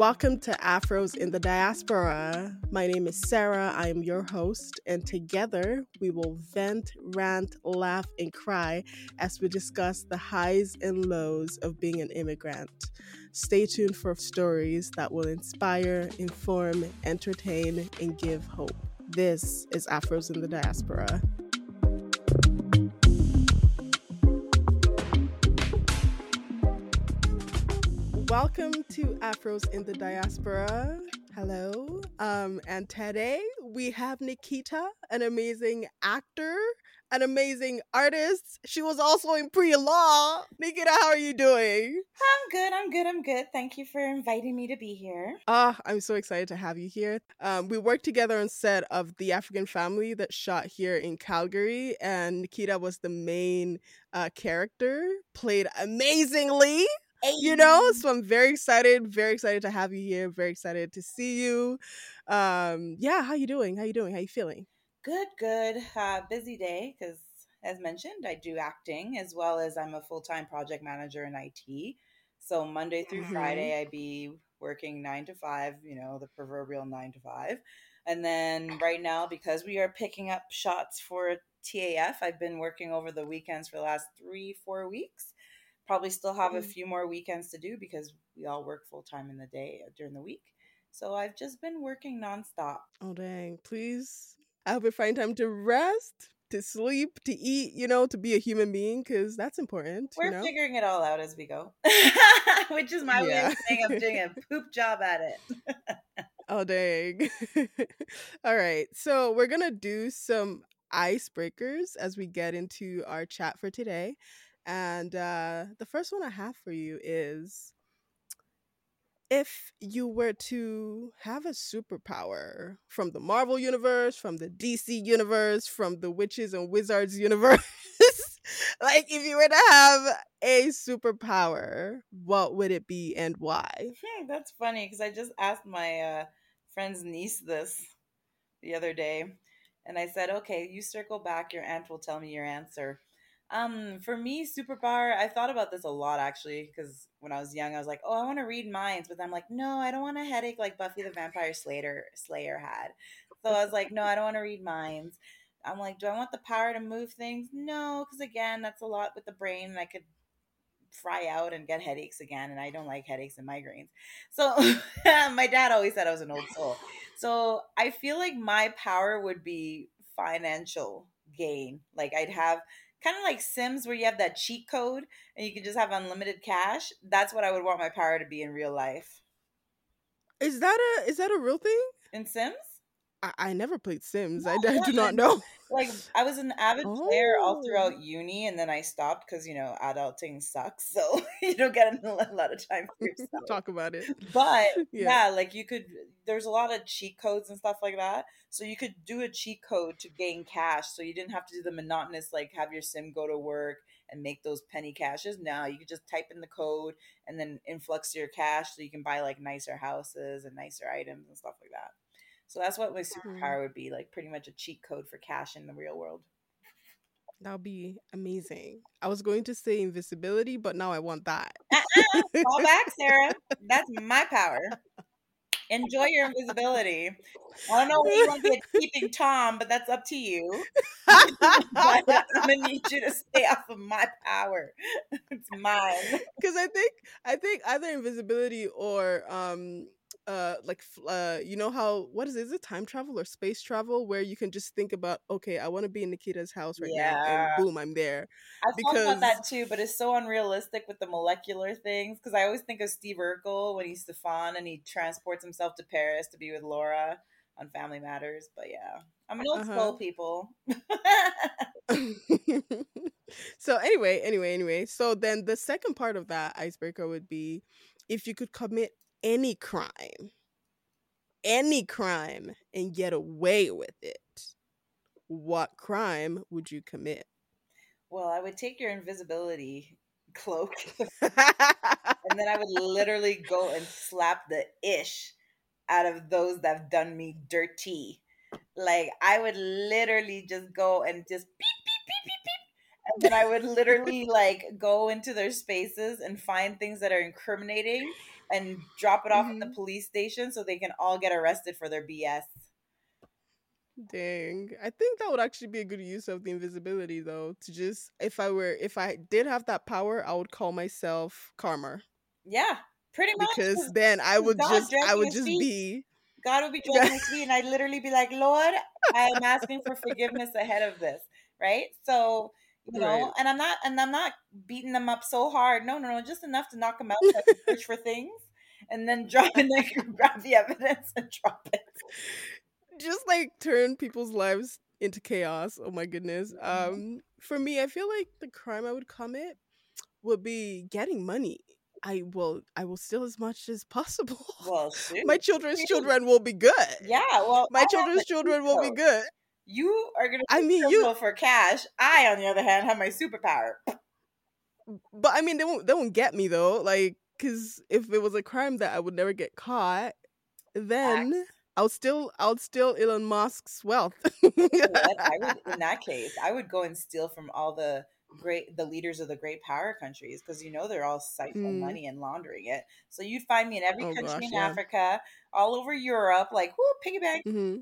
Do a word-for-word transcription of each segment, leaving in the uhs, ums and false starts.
Welcome to Afros in the Diaspora. My name is Sarah. I am your host, and together we will vent, rant, laugh, and cry as we discuss the highs and lows of being an immigrant. Stay tuned for stories that will inspire, inform, entertain, and give hope. This is Afros in the Diaspora. Welcome to Afros in the Diaspora. Hello. Um, and today we have Nikita, an amazing actor, an amazing artist. She was also in pre-law. Nikita, how are you doing? I'm good. I'm good. I'm good. Thank you for inviting me to be here. Ah, uh, I'm so excited to have you here. Um, we worked together on set of The African Family that shot here in Calgary, and Nikita was the main uh, character, played amazingly. Hey. You know, so I'm very excited, very excited to have you here, very excited to see you. Um, yeah, how you doing? How you doing? How you feeling? Good, good. Uh, busy day because, as mentioned, I do acting as well as I'm a full-time project manager in I T. So Monday through mm-hmm. Friday, I be working nine to five, you know, the proverbial nine to five. And then right now, because we are picking up shots for T A F, I've been working over the weekends for the last three, four weeks. Probably still have a few more weekends to do because we all work full time in the day during the week. So I've just been working nonstop. Oh, dang. Please. I hope you find time to rest, to sleep, to eat, you know, to be a human being, because that's important. We're you know? figuring it all out as we go, which is my yeah. way of saying I'm doing a poop job at it. Oh, dang. All right. So we're going to do some icebreakers as we get into our chat for today. And uh, the first one I have for you is, if you were to have a superpower from the Marvel universe, from the D C universe, from the Witches and Wizards universe, like if you were to have a superpower, what would it be and why? Hmm, that's funny because I just asked my uh, friend's niece this the other day. And I said, okay, you circle back, your aunt will tell me your answer. Um, for me, superpower, I thought about this a lot actually, because when I was young, I was like, oh, I want to read minds, but I'm like, no, I don't want a headache like Buffy the Vampire Slayer Slayer had. So I was like, no, I don't want to read minds. I'm like, do I want the power to move things? No, because again, that's a lot with the brain, and I could fry out and get headaches again, and I don't like headaches and migraines. So my dad always said I was an old soul. So I feel like my power would be financial gain. Like I'd have kind of like Sims where you have that cheat code and you can just have unlimited cash. That's what I would want my power to be in real life. Is that a is that a real thing? In Sims? I, I never played Sims. No, I, I do not know. Like I was an avid oh. player all throughout uni, and then I stopped because you know adulting sucks, so you don't get a lot of time for yourself. Talk about it. But yeah. yeah, like you could. There's a lot of cheat codes and stuff like that, so you could do a cheat code to gain cash. So you didn't have to do the monotonous like have your sim go to work and make those penny cashes. Now you could just type in the code and then influx your cash, so you can buy like nicer houses and nicer items and stuff like that. So that's what my superpower would be, like pretty much a cheat code for cash in the real world. That would be amazing. I was going to say invisibility, but now I want that. Uh-uh. Call back, Sarah. That's my power. Enjoy your invisibility. I don't know what you want to be a keeping Tom, but that's up to you. But I'm gonna need you to stay off of my power. It's mine. Because I think I think either invisibility or um uh like uh you know how what is it? Is it time travel or space travel where you can just think about, okay, I want to be in Nikita's house right yeah. now, and boom, I'm there. I because... thought about that too, but it's so unrealistic with the molecular things, because I always think of Steve Urkel when he's Stefan and he transports himself to Paris to be with Laura on Family Matters. But yeah, I'm an old uh-huh. soul, people. So anyway, anyway, anyway. So then the second part of that icebreaker would be, if you could commit any crime, any crime, and get away with it, what crime would you commit? Well, I would take your invisibility cloak and then I would literally go and slap the ish out of those that have done me dirty. Like I would literally just go and just beep, beep, beep, beep, beep. And then I would literally like go into their spaces and find things that are incriminating and drop it off at the Hmm. police station so they can all get arrested for their B S. Dang. I think that would actually be a good use of the invisibility though. To just if I were if I did have that power, I would call myself Karma. Yeah, pretty much. Because Because then I would God just I dragging would his just feet. be God would be dragging his feet, and I'd literally be like, Lord, I am asking for forgiveness ahead of this, right? So, you know, right. and I'm not, and I'm not beating them up so hard. No, no, no, just enough to knock them out so I can search for things, and then drop and then grab the evidence and drop it. Just like turn people's lives into chaos. Oh my goodness. Mhm. Um for me, I feel like the crime I would commit would be getting money. I will I will steal as much as possible. Well, shoot. My children's children will be good. Yeah, well, My I have the children's cheat children will be code. good. You are gonna I be mean, you criminal for cash. I, on the other hand, have my superpower. but I mean they won't they won't get me though. Like cuz if it was a crime that I would never get caught, then Facts. I'll still I'll steal Elon Musk's wealth. You know what? I would, in that case, I would go and steal from all the great, the leaders of the great power countries, because you know they're all siphoning Mm. money and laundering it. So you'd find me in every Oh country gosh, in yeah. Africa, all over Europe, like whoo, piggy bank. Hmm.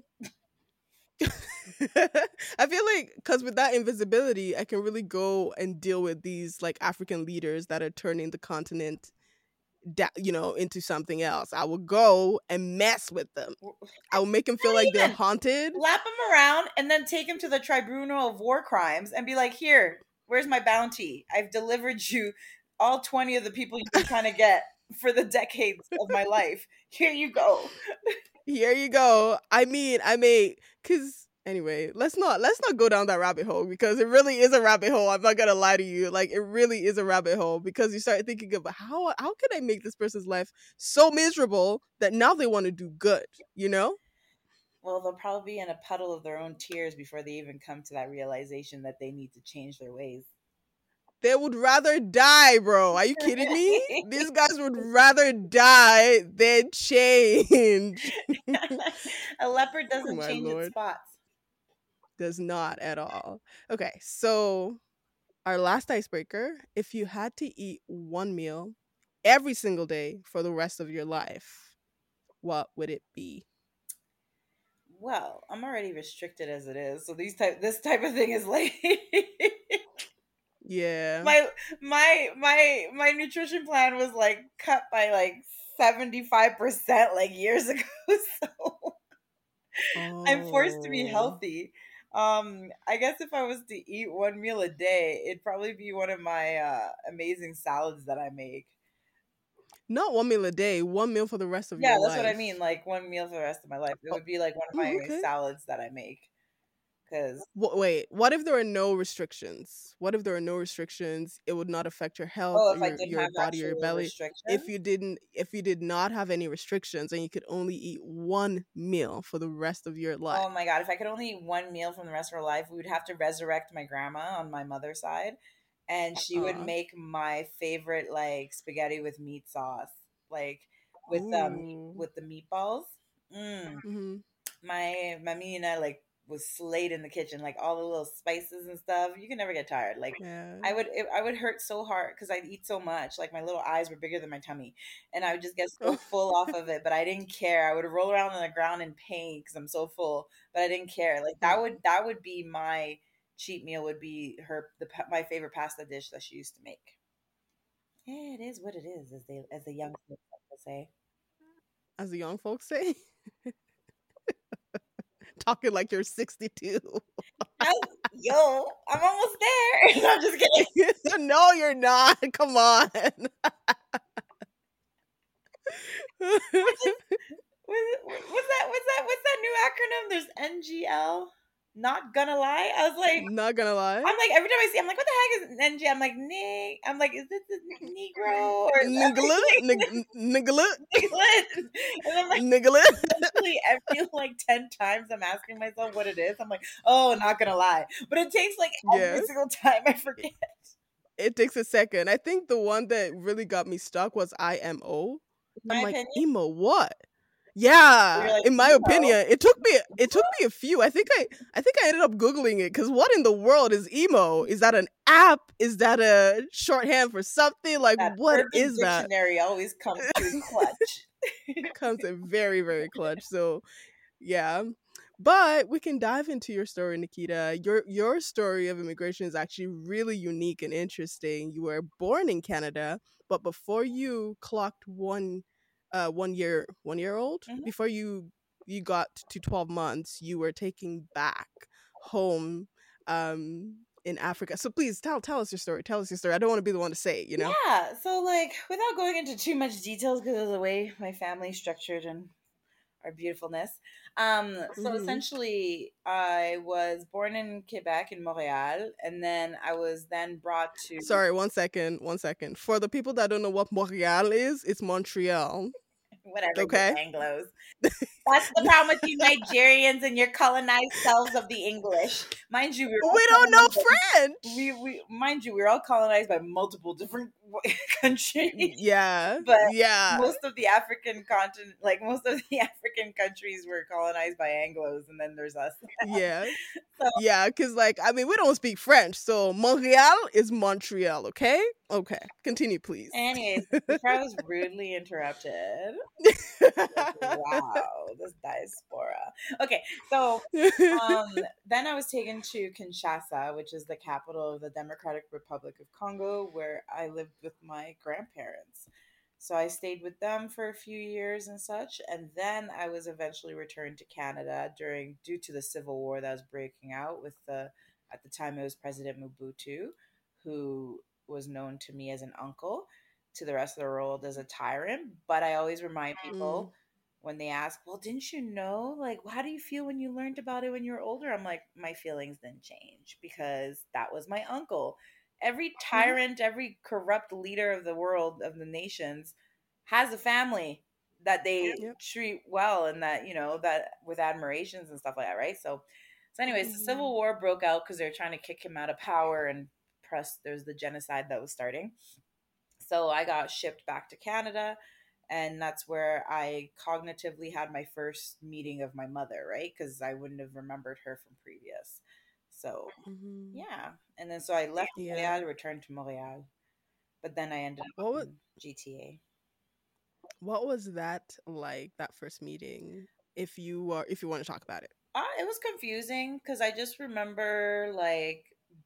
I feel like because with that invisibility, I can really go and deal with these like African leaders that are turning the continent, da- you know, into something else. I will go and mess with them. I will make them feel Not like they're even haunted. lap them around and then take him to the tribunal of war crimes and be like, here, where's my bounty? I've delivered you all twenty of the people you've been trying to get for the decades of my life. Here you go. Here you go. I mean, I may, cause anyway, let's not let's not go down that rabbit hole because it really is a rabbit hole. I'm not gonna lie to you. Like it really is a rabbit hole because you start thinking about how how can I make this person's life so miserable that now they want to do good, you know? Well, they'll probably be in a puddle of their own tears before they even come to that realization that they need to change their ways. They would rather die, bro. Are you kidding me? These guys would rather die than change. A leopard Oh doesn't my change its lord. spots. Does not at all. Okay, so our last icebreaker, if you had to eat one meal every single day for the rest of your life, what would it be? Well, I'm already restricted as it is, so these type this type of thing is like Yeah. my my my my nutrition plan was like cut by like seventy-five percent like years ago. So I'm forced to be Oh. healthy. Um, I guess if I was to eat one meal a day, it'd probably be one of my uh, amazing salads that I make. Not one meal a day, one meal for the rest of Yeah, your that's what I mean. life. Like one meal for the rest of my life. It Oh, would be like one of mm, my okay. salads that I make. Because Wh- wait, what if there are no restrictions? What if there are no restrictions? It would not affect your health oh, or if I your didn't your have body or your actual belly. If restrictions, you didn't if you did not have any restrictions and you could only eat one meal for the rest of your life. oh my god, if I could only eat one meal from the rest of our life, we would have to resurrect my grandma on my mother's side, and she would Uh make my favorite like spaghetti with meat sauce, like with um ooh. with the meatballs. Mm. Mhm. My my Mina like was slayed in the kitchen, like all the little spices and stuff. You can never get tired. Like Yeah. I would, it, I would hurt so hard because I'd eat so much. Like my little eyes were bigger than my tummy, and I would just get so full off of it. But I didn't care. I would roll around on the ground in pain because I'm so full. But I didn't care. Like that would Oh. that would be my cheat meal. Would be her the my favorite pasta dish that she used to make. Yeah, it is what it is, as they as the young folks like to say. As the young folks say, talking like you're sixty-two. I, yo, I'm almost there. No, I'm just kidding. No, you're not. Come on. What- what's that? What's that? What's that new acronym? There's N G L. Not gonna lie, I was like, Not gonna lie. I'm like every time I see, I'm like, what the heck is N G? I'm like, Nick. I'm like, is this a Negro or is that Niggle it, like nig- niggle it, England? And I'm like, niggle it. eventually, every like ten times, I'm asking myself what it is. I'm like, oh, not gonna lie, but it takes like every Yes, single time I forget. it takes a second. I think the one that really got me stuck was I M O. In I'm my like, opinion, emo what? Yeah, You're like, in my emo. opinion, it took me it took me a few. I think I I think I ended up googling it cuz what in the world is emo? Is that an app? Is that a shorthand for something? Like That what Urban is that? Dictionary always comes through clutch. Comes in very very clutch. So, yeah. But we can dive into your story, Nikita. Your your story of immigration is actually really unique and interesting. You were born in Canada, but before you clocked one uh one year one year old, Mhm. before you you got to twelve months, you were taking back home um in Africa. So please tell tell us your story. Tell us your story. I don't want to be the one to say it, you know? Yeah, so like without going into too much details because of the way my family's structured and our beautifulness. Um, so Mhm. essentially, I was born in Quebec in Montreal, and then I was then brought to Sorry, one second, one second. For the people that don't know what Montreal is, it's Montreal. whatever you Okay? Anglos. That's the problem with you Nigerians and your colonized selves of the English. Mind you, we were all We don't know colonized by we French. we mind you, we were all colonized by multiple different countries. Yeah, But yeah, most of the African continent, like most of the African countries, were colonized by Anglos, and then there's us. yeah, So, yeah. Because, like, I mean, we don't speak French, so Montreal is Montreal. Okay, okay. Continue, please. anyways, before I was rudely interrupted, like, wow, this diaspora. Okay, so um, then I was taken to Kinshasa, which is the capital of the Democratic Republic of Congo, where I lived with my grandparents. So I stayed with them for a few years and such, and then I was eventually returned to Canada during due to the civil war that was breaking out with the at the time it was President Mobutu, who was known to me as an uncle, to the rest of the world as a tyrant. But I always remind Mm, people when they ask, well, didn't you know? Like, how do you feel when you learned about it when you were older? I'm like, my feelings didn't change because that was my uncle. Every mhm, tyrant, every corrupt leader of the world, of the nations, has a family that they yep. treat well and that, you know, that with admirations and stuff like that, right? So, so anyways, the Mhm, civil war broke out because they were trying to kick him out of power and press, there's the genocide that was starting. So I got shipped back to Canada, and that's where I cognitively had my first meeting of my mother, right? Because I wouldn't have remembered her from previous. So mhm. yeah, and then so I left Yeah. Montreal, returned to Montreal, but then I ended up What was in G T A. what was that like? That first meeting, if you are, if you want to talk about it. Uh, it was confusing because I just remember like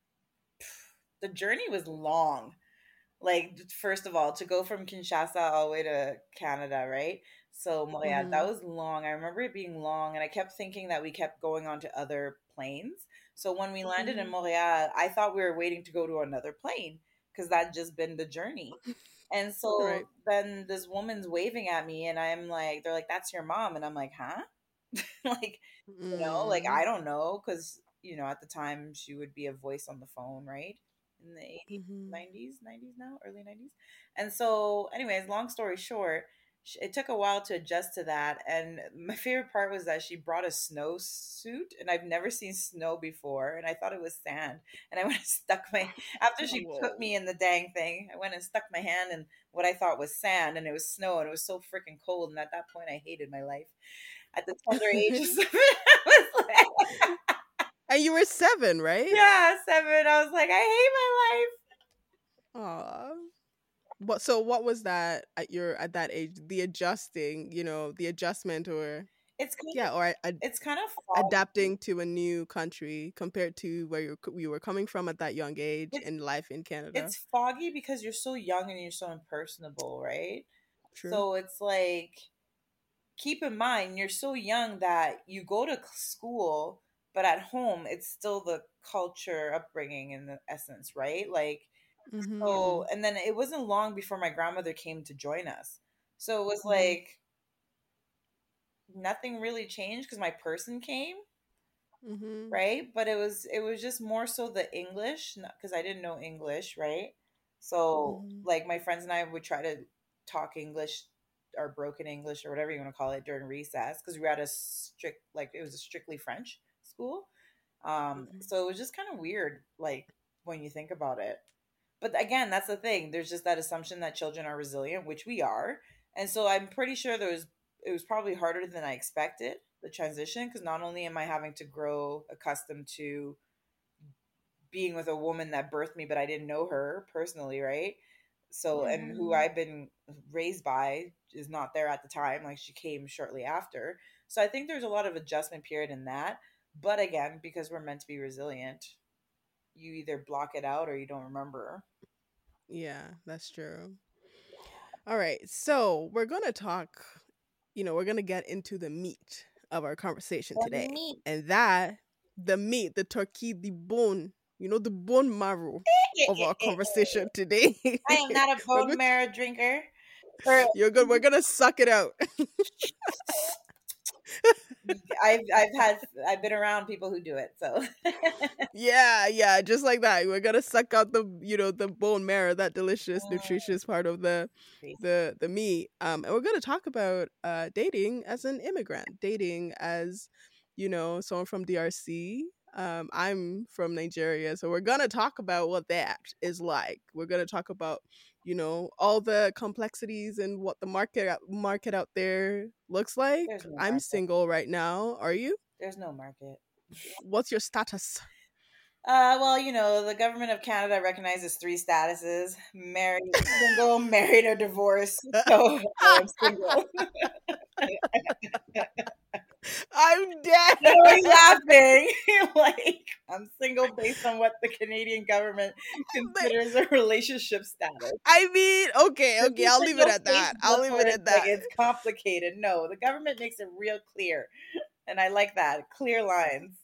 the journey was long. Like first of all, to go from Kinshasa all the way to Canada, right? So yeah, that Mhm, was long. I remember it being long, and I kept thinking that we kept going on to other planes. So when we landed in mhm. Montreal, I thought we were waiting to go to another plane because that'd just been the journey. And so Right. then this woman's waving at me, and I'm like, they're like, "That's your mom," and I'm like, "Huh?" Like, you know, like Mm, I don't know, because you know at the time she would be a voice on the phone, right? In the eighties, mhm. nineties, nineties now, early nineties. And so, anyways, long story short, sh- it took a while to adjust to that. And my favorite part was that she brought a snow suit, and I've never seen snow before, and I thought it was sand. And I went and stuck my after she put Whoa. me in the dang thing, I went and stuck my hand in what I thought was sand, and it was snow, and it was so freaking cold. And at that point, I hated my life at the tender age of seven. I was like, And you were seven, right? yeah, seven. I was like, I hate my life. Aw. What so what was that at your at that age? The adjusting, you know, the adjustment or It's kind yeah, of or ad- it's kind of foggy. adapting to a new country compared to where you you were coming from at that young age It's in life in Canada. it's foggy because you're so young and you're so impersonable, right? True. So it's like keep in mind you're so young that you go to school, but at home it's still the culture upbringing in the essence, right? Like so, Mhm. and then it wasn't long before my grandmother came to join us. So it was Mhm. like nothing really changed because my person came, Mhm. right? But it was it was just more so the English because I didn't know English, right? So Mhm. like my friends and I would try to talk English or broken English or whatever you want to call it during recess because we were at a strict like it was a strictly French school. Um, Mhm. so it was just kind of weird, like when you think about it. But again, that's the thing. There's just that assumption that children are resilient, which we are. And so I'm pretty sure there was it was probably harder than I expected, the transition, because not only am I having to grow accustomed to being with a woman that birthed me, but I didn't know her personally, right? So, and who Mhm. I've been raised by is not there at the time. Like she came shortly after. So I think there's a lot of adjustment period in that. But again, because we're meant to be resilient, you either block it out or you don't remember. Yeah, that's true. All right. So, we're going to talk, you know, we're going to get into the meat of our conversation The today. meat. And that, the meat, the turkey, the bone, you know, the bone marrow of our conversation today. I am not a we're bone good. marrow drinker. Or You're good. We're going to suck it out. I've I've had I've been around people who do it, so Yeah, yeah, just like that. We're gonna suck out the, you know, the bone marrow, that delicious, mm, nutritious part of the crazy. the the meat. Um, and we're gonna talk about uh dating as an immigrant, dating as, you know, someone from D R C. Um, I'm from Nigeria, so we're gonna talk about what that is like. We're gonna talk about, you know, all the complexities and what the market out- market out there looks like. There's no I'm market. single right now. Are you? There's no market. What's your status? Uh, well, you know, the government of Canada recognizes three statuses: married, single, married, or divorced. So I am single. I'm dead. No, are you laughing? Like, I'm single based on what the Canadian government But considers a relationship status. I mean, okay, This okay, is I'll like leave it no at that. I'll Facebook leave where it it's at like that. it's complicated. No, the government makes it real clear. And I like that. Clear lines.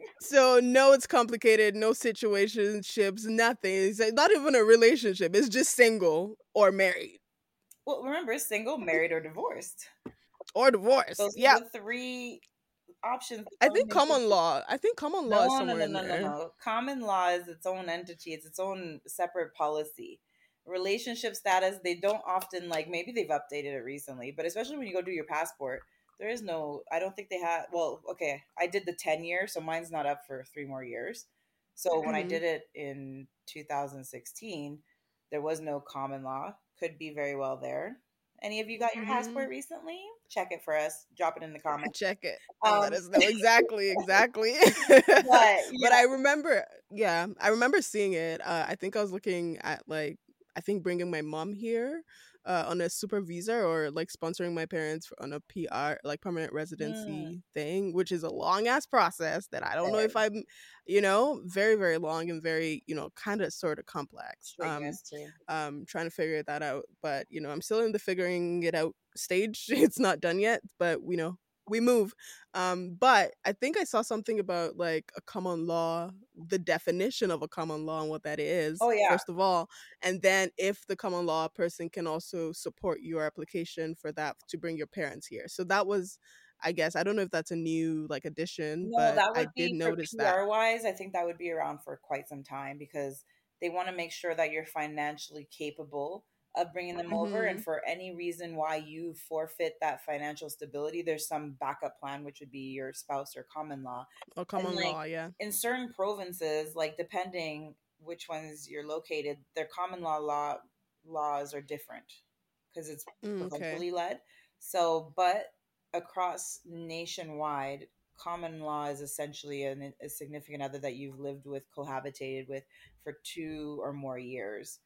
So no, it's complicated. No situationships. Nothing. It's like not even a relationship. It's just single or married Well, remember, single, married, or divorced. or divorced. Those Yeah, are the three options the I think government gives common you. law. I think common law is No, no, somewhere no, in no, no, there. no. Common law is its own entity. It's its own separate policy. Relationship status, they don't often like. Maybe they've updated it recently, but especially when you go do your passport, there is no. I don't think they have. Well, okay, I did the ten year, so mine's not up for three more years. So when I Hmm. did it in two thousand sixteen, there was no common law. Could be very well there. Any of you got your Hmm. passport recently? Check it for us. Drop it in the comments. Check it and let Um, us know exactly, exactly. but But yeah. I remember, yeah, I remember seeing it. Uh, I think I was looking at like, I think bringing my mom here uh, on a super visa or like sponsoring my parents for, on a P R, like permanent Mm, residency thing, which is a long ass process that I don't know if very I'm, you know, very very long and very, you know, kind of sort of complex. Um, strenuous too. um, trying to figure that out, but you know, I'm still in the figuring it out stage. It's not done yet, but you know, we move. Um, but I think I saw something about like a common law, the definition of a common law and what that is, Oh yeah. first of all. And then if the common law person can also support your application for that to bring your parents here. So that was, I guess, I don't know if that's a new like addition, No, but that I would did be for notice that. P R wise. I think that would be around for quite some time because they want to make sure that you're financially capable of bringing them over. And Mm-hmm. for any reason why you forfeit that financial stability, there's some backup plan, which would be your spouse or common law. A And common like law, yeah. in certain provinces, like depending which ones you're located, their common law law laws are different because it's Mm, okay. provincially led. So, but across nationwide, common law is essentially an, a significant other that you've lived with, cohabitated with for two or more years.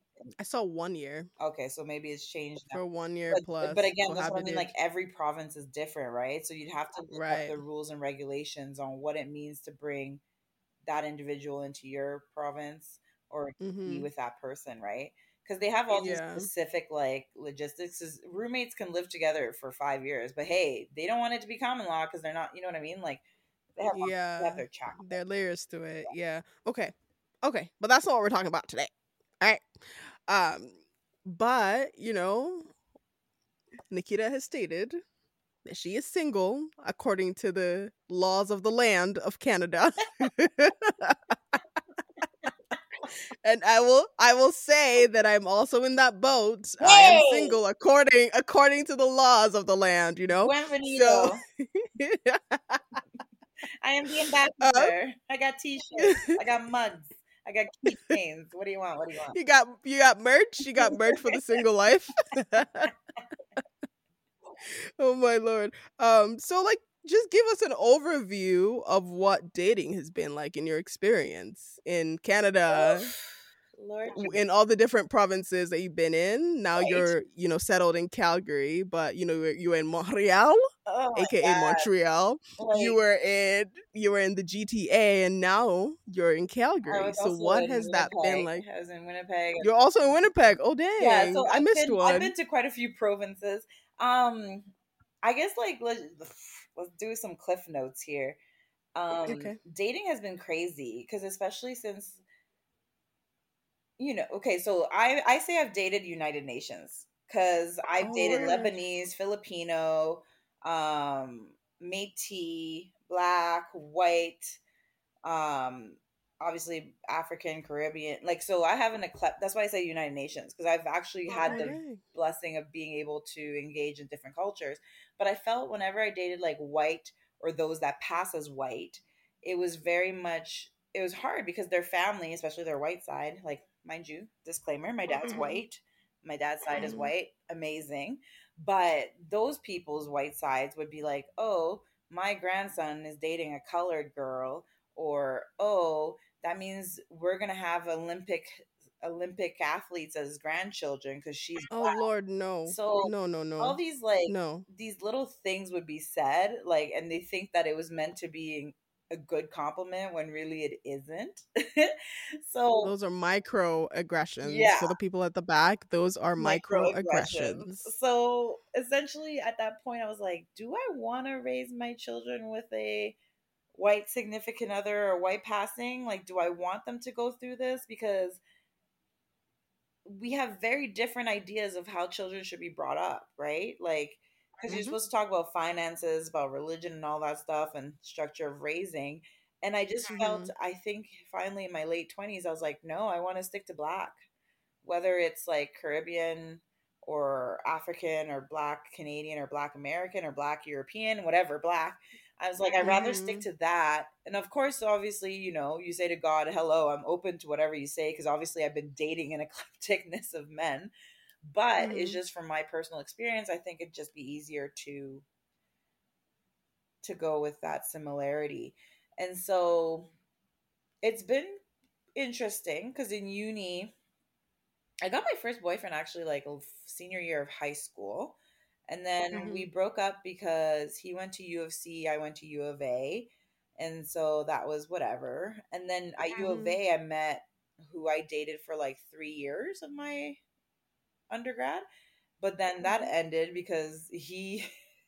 I saw one year Okay, so maybe it's changed now. for one year But but plus again, that's what I mean. Like cohabited. every province is different, right? So you'd have to look up Right. the rules and regulations on what it means to bring that individual into your province or be Mm-hmm. with that person, right? Because they have all these Yeah. specific like logistics. Is roommates can live together for five years, but hey, they don't want it to be common law because they're not. You know what I mean? Like they have they have Yeah. their chat. There are layers to it. Yeah. Okay. Okay. But that's not what we're talking about today. All right. Um, but you know, Nikita has stated that she is single according to the laws of the land of Canada. And I will I will say that I'm also in that boat. I am Hey, single according according to the laws of the land, you know? So Buenvenido. I am the um, ambassador. I got T-shirts. I got mugs. I got keychains. What do you want? What do you want? you got you got merch, you got merch for the single life. Oh my lord. Um, so like just give us an overview of what dating has been like in your experience in Canada, Oof. Lord, w- in all the different provinces that you've been in. Now right? you're, you know, settled in Calgary, but you know, you're, you're in Montreal, Oh my aka god! Montreal. You Like were in you were in the G T A and now you're in I Calgary. was So also what in has that been Winnipeg. like? I was in Winnipeg. You're also in Winnipeg. Oh Yeah, dang. so I I've missed been I've been one. to quite a few provinces. Um, I guess like let's let's do some cliff notes here. Um, Okay. dating has been crazy because especially since you know, okay, so I I say I've dated United Nations because I've Oh dated word. Lebanese, Filipino, um, Métis, Black, White, um obviously African, Caribbean, like so I have an eclect that's why I say United Nations because I've actually had Oh the dang. blessing of being able to engage in different cultures. But I felt whenever I dated like white or those that pass as white, it was very much it was hard because their family, especially their white side, like mind you, disclaimer, my dad's Mhm. white, my dad's side is Mhm. white, amazing, but those people's white sides would be like, oh, my grandson is dating a colored girl, or oh, that means we're gonna have olympic olympic athletes as grandchildren because she's Oh Lord, no. so No, no, all no. these like No. these little things would be said, like, and they think that it was meant to be a good compliment when really it isn't. So Those are microaggressions. yeah, For the people at the back, those are microaggressions. microaggressions. So essentially at that point I was like, do I want to raise my children with a white significant other or white passing? Like, do I want them to go through this? Because we have very different ideas of how children should be brought up, right? Like, because you're Mhm. supposed to talk about finances, about religion, and all that stuff, and structure of raising. And I just felt, Mhm. I think finally in my late twenties, I was like, no, I want to stick to black, whether it's like Caribbean or African or Black Canadian or Black American or Black European, whatever, Black. I was like, I'd rather stick Mhm. to that. And of course, obviously, you know, you say to God, hello, I'm open to whatever you say, because obviously I've been dating an eclecticness of men. But it's Mhm. just from my personal experience, I think it'd just be easier to to go with that similarity. And so it's been interesting because in uni, I got my first boyfriend actually like senior year of high school. And then we Mhm. broke up because he went to U of C, I went to U of A. And so that was whatever. And then at U of Mhm. A, I met who I dated for like three years of my undergrad. But then that Mhm. ended because he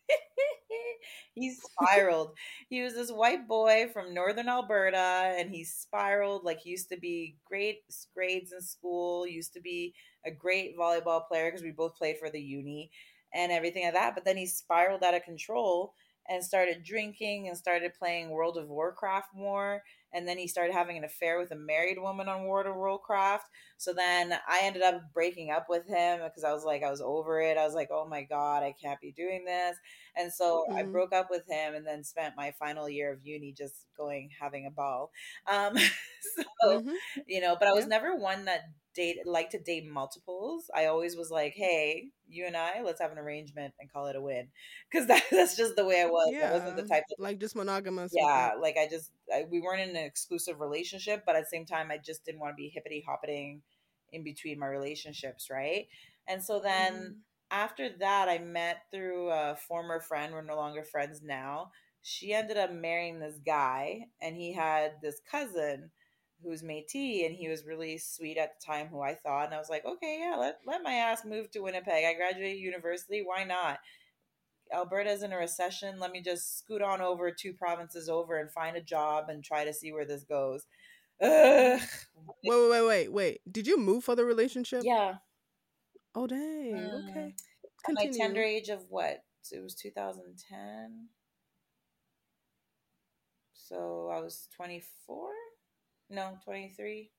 he spiraled. He was this white boy from northern Alberta and he spiraled. Like he used to be great grades in school, used to be a great volleyball player because we both played for the uni and everything like that. But then he spiraled out of control and started drinking and started playing World of Warcraft more. And then he started having an affair with a married woman on World of Warcraft. So then I ended up breaking up with him because I was like, I was over it. I was like, oh my God, I can't be doing this. And so I Mhm. broke up with him and then spent my final year of uni just going, having a ball. Um, so, Mhm. you know, but I was Yeah. never one that date like to date multiples. I always was like, hey, you and I, let's have an arrangement and call it a win. Because that, that's just the way I was. I wasn't the Yeah. type of Like just monogamous with it. yeah, like I just I, we weren't in an exclusive relationship, but at the same time, I just didn't want to be hippity hopping in between my relationships, right? And so then Mhm. after that, I met through a former friend. We're no longer friends now. She ended up marrying this guy, and he had this cousin who's Métis, and he was really sweet at the time. Who I thought, and I was like, okay, yeah, let let my ass move to Winnipeg. I graduated university. Why not? Alberta's in a recession. Let me just scoot on over two provinces over and find a job and try to see where this goes. Ugh. Wait, wait, wait, wait, wait. Did you move for the relationship? Yeah. Oh dang. Mm. Okay. At my tender Continue. age of what? It was two thousand ten. So I was twenty-four? No, twenty-three.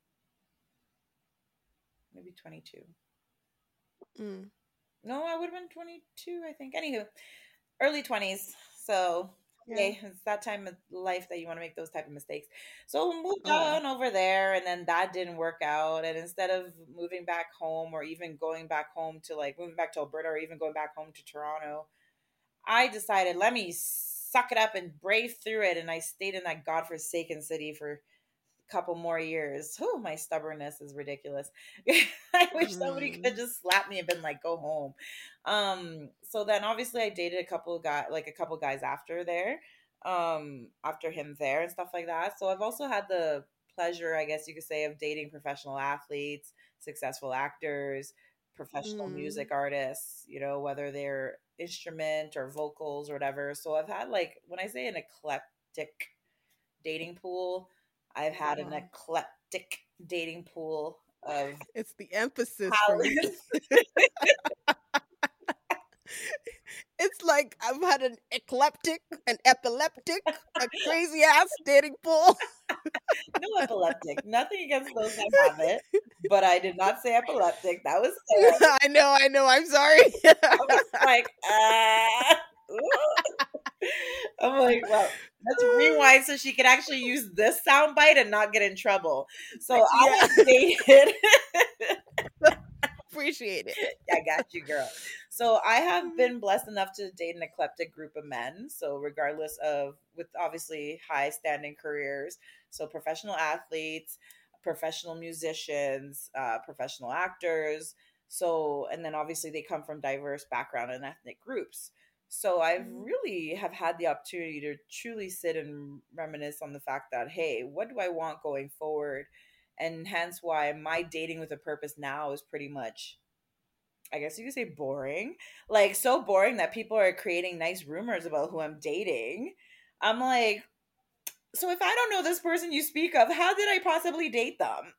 Maybe twenty-two. Mm. No, I would have been twenty-two, I think. Anywho, early twenties. So, Yeah. hey, it's that time of life that you want to make those type of mistakes. So moved Oh yeah. on over there, and then that didn't work out. And instead of moving back home, or even going back home to like moving back to Alberta, or even going back home to Toronto, I decided, let me suck it up and brave through it. And I stayed in that godforsaken city for couple more years. Oh, my stubbornness is ridiculous. I wish somebody could Mm. just slap me and been like, go home. Um, so then obviously I dated a couple of guys, like a couple guys after there, um, after him there and stuff like that. So I've also had the pleasure, I guess you could say, of dating professional athletes, successful actors, professional music Mm. artists, you know, whether they're instrument or vocals or whatever. So I've had like, when I say an eclectic dating pool, I've had an Wow. eclectic dating pool of It's the emphasis for me. talents. It's like I've had an eclectic, an epileptic, a crazy ass dating pool. No epileptic. Nothing against those that have it, but I did not say epileptic. That was Sarah. I know, I know. I'm sorry. I was like, uh, I'm like, well, let's rewind so she could actually use this soundbite and not get in trouble. So I Yeah, have dated. appreciate it. I got you, girl. So I have been blessed enough to date an eclectic group of men. So regardless of, with obviously high standing careers, so professional athletes, professional musicians, uh, professional actors. So and then obviously they come from diverse background and ethnic groups. So I've really have had the opportunity to truly sit and reminisce on the fact that, hey, what do I want going forward? And hence why my dating with a purpose now is pretty much, I guess you could say, boring. Like so boring that people are creating nice rumors about who I'm dating. I'm like, so if I don't know this person you speak of, how did I possibly date them?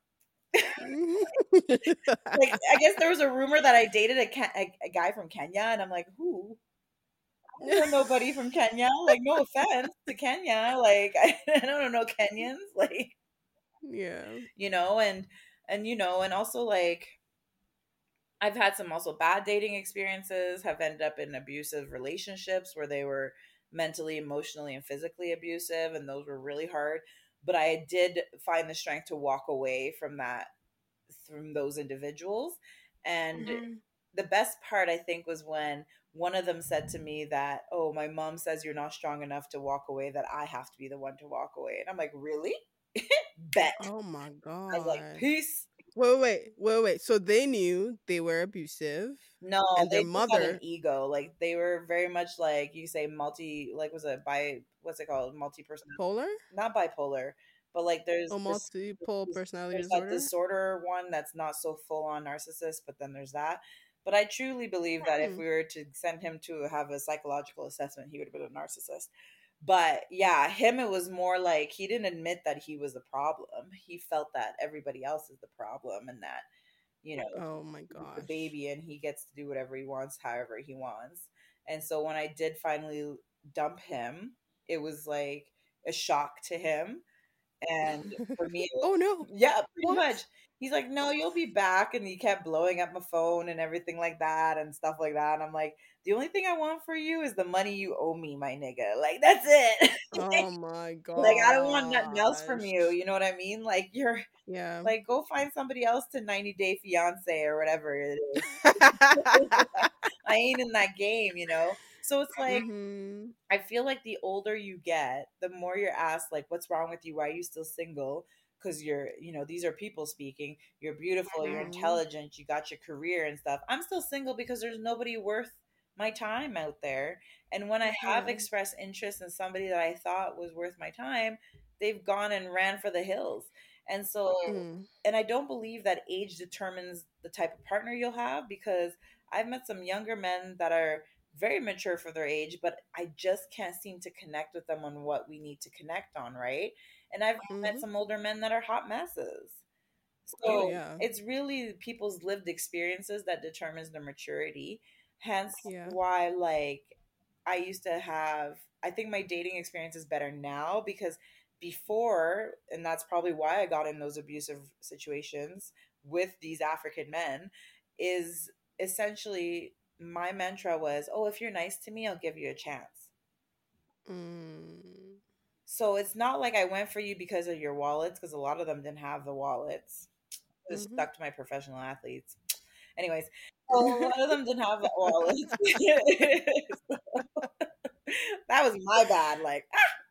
Like, I guess there was a rumor that I dated a, Ken- a, a guy from Kenya, and I'm like, who? I don't know nobody from Kenya. Like, no offense to Kenya. Like, I, I don't know Kenyans. Like, Yeah. you know, and and you know, and also like I've had some also bad dating experiences, have ended up in abusive relationships where they were mentally, emotionally, and physically abusive, and those were really hard. But I did find the strength to walk away from that, from those individuals. And Mhm. the best part, I think, was when one of them said to me that, oh, my mom says you're not strong enough to walk away, that I have to be the one to walk away. And I'm like, really? Bet. Oh my I was like, god. peace. Wait, wait, wait, wait. So they knew they were abusive, No, and their they just had an mother ego. Like they were very much like you say multi, like was it bi, what's it called? Multi person, polar not bipolar, but like there's or this, multiple this personality there's that disorder. disorder one that's not so full on narcissist, but then there's that. But I truly believe that if Hmm. we were to send him to have a psychological assessment, he would have been a narcissist. But yeah, him, it was more like he didn't admit that he was the problem. He felt that everybody else is the problem and that, you know, Oh my he's the gosh. baby and he gets to do whatever he wants, however he wants. And so when I did finally dump him, it was like a shock to him. And for me, it was, Oh no. yeah, pretty What? much. He's like, no, you'll be back. And he kept blowing up my phone and everything like that and stuff like that. And I'm like, the only thing I want for you is the money you owe me, my nigga. Like, that's it. Oh my Like, I don't want nothing else from gosh. you. You know what I mean? Like, you're Yeah. like, go find somebody else to ninety Day Fiance or whatever it is. I ain't in that game, you know? So it's like, Mhm. I feel like the older you get, the more you're asked, like, what's wrong with you? Why are you still single? Because you're, you know, these are people speaking. You're beautiful, you're Mhm. intelligent, you got your career and stuff. I'm still single because there's nobody worth my time out there. And when I have Yeah. expressed interest in somebody that I thought was worth my time, they've gone and ran for the hills. And so, Mm. and I don't believe that age determines the type of partner you'll have, because I've met some younger men that are very mature for their age, but I just can't seem to connect with them on what we need to connect on, right? And I've met Mhm. some older men that are hot messes. Oh So yeah. it's really people's lived experiences that determines their maturity. Hence Yeah. why, like, I used to have, I think my dating experience is better now because before, and that's probably why I got in those abusive situations with these African men, is essentially my mantra was, oh, if you're nice to me, I'll give you a chance. Mm. So it's not like I went for you because of your wallets, because a lot of them didn't have the wallets. I was Mhm. stuck to my professional athletes. Anyways, so a lot of them didn't have the wallets. That was my bad. Like,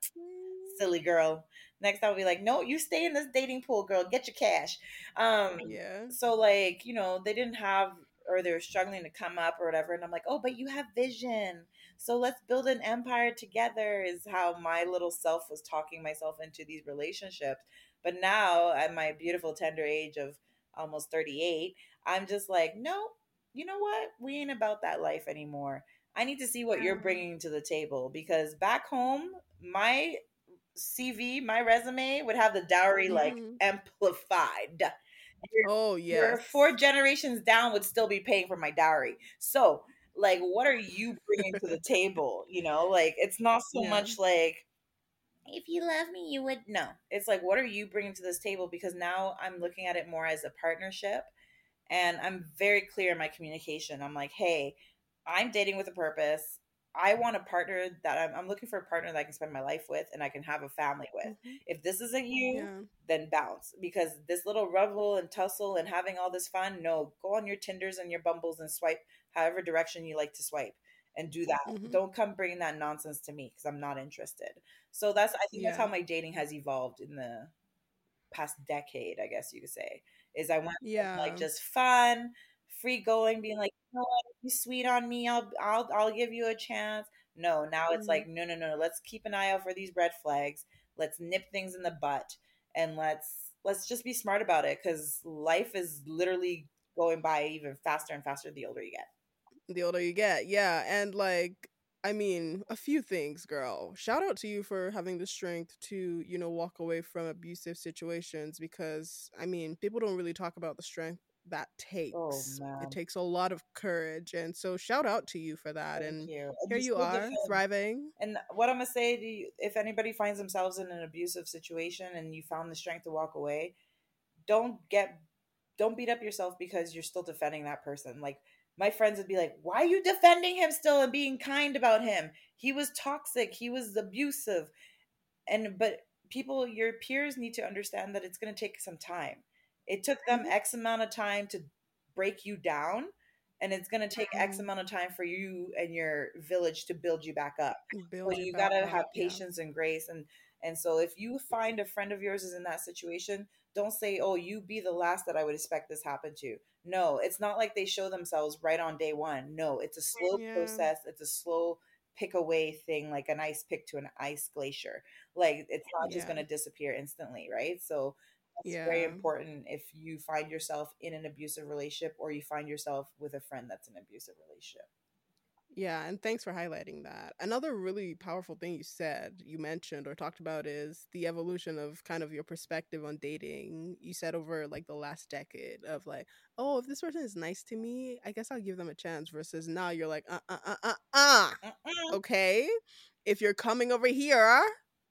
silly girl. Next I'll be like, no, you stay in this dating pool, girl. Get your cash. Um, Yeah. so like, you know, they didn't have or they were struggling to come up or whatever. And I'm like, oh, but you have vision. So let's build an empire together is how my little self was talking myself into these relationships. But now at my beautiful tender age of almost thirty-eight, I'm just like, no, you know what? We ain't about that life anymore. I need to see what you're Mm. bringing to the table because back home, my C V, my resume would have the dowry like Hmm. amplified. Your, Oh your four yes. generations down would still be paying for my dowry. So, like, what are you bringing to the table? You know, like, it's not so Yeah. much like, if you love me, you would. No, it's like, what are you bringing to this table? Because now I'm looking at it more as a partnership and I'm very clear in my communication. I'm like, hey, I'm dating with a purpose. I want a partner that I'm, I'm looking for a partner that I can spend my life with and I can have a family with. Hmm. If this isn't you, Yeah. then bounce because this little revel and tussle and having all this fun, no, go on your Tinders and your Bumbles and swipe however direction you like to swipe and do that. Hmm. Don't come bringing that nonsense to me because I'm not interested. So that's, I think that's how Yeah. my dating has evolved in the past decade, I guess you could say, is I went from like Yeah. just fun, free going, being like, you know what, if you sweet on me, I'll I'll I'll give you a chance. No, now it's Hmm. like, no, no, no, let's keep an eye out for these red flags. Let's nip things in the butt and let's let's just be smart about it because life is literally going by even faster and faster the older you get. The older you get, yeah, and like, I mean, a few things, girl. Shout out to you for having the strength to, you know, walk away from abusive situations because, I mean, people don't really talk about the strength that Oh takes. It man, takes a lot of courage, and so shout out to you for that. thank And you. And here you you still are, defend. thriving. And what I'm gonna say to you, if anybody finds themselves in an abusive situation and you found the strength to walk away, don't get don't beat up yourself because you're still defending that person. Like my friends would be like, "Why are you defending him still and being kind about him? He was toxic, he was abusive." And but people, your peers need to understand that it's going to take some time. It took them Hmm. X amount of time to break you down, and it's going to take X Hmm. amount of time for you and your village to build you back up. So Build you you got back to up, have yeah. patience and grace. and and so if you find a friend of yours is in that situation, don't say, "Oh, you be the last that I would expect this happen to." No, it's not like they show themselves right on day one. No, it's a slow Yeah. process. It's a slow pick away thing, like an ice pick to an ice glacier. Like it's not just Yeah. going to disappear instantly, right? So that's very Yeah. important if you find yourself in an abusive relationship or you find yourself with a friend that's in an abusive relationship. Yeah, and thanks for highlighting that. Another really powerful thing you said, you mentioned or talked about is the evolution of kind of your perspective on dating. You said over like the last decade of like, oh, if this person is nice to me, I guess I'll give them a chance versus now you're like, uh uh uh uh uh. Mm-mm. Okay? If you're coming over here,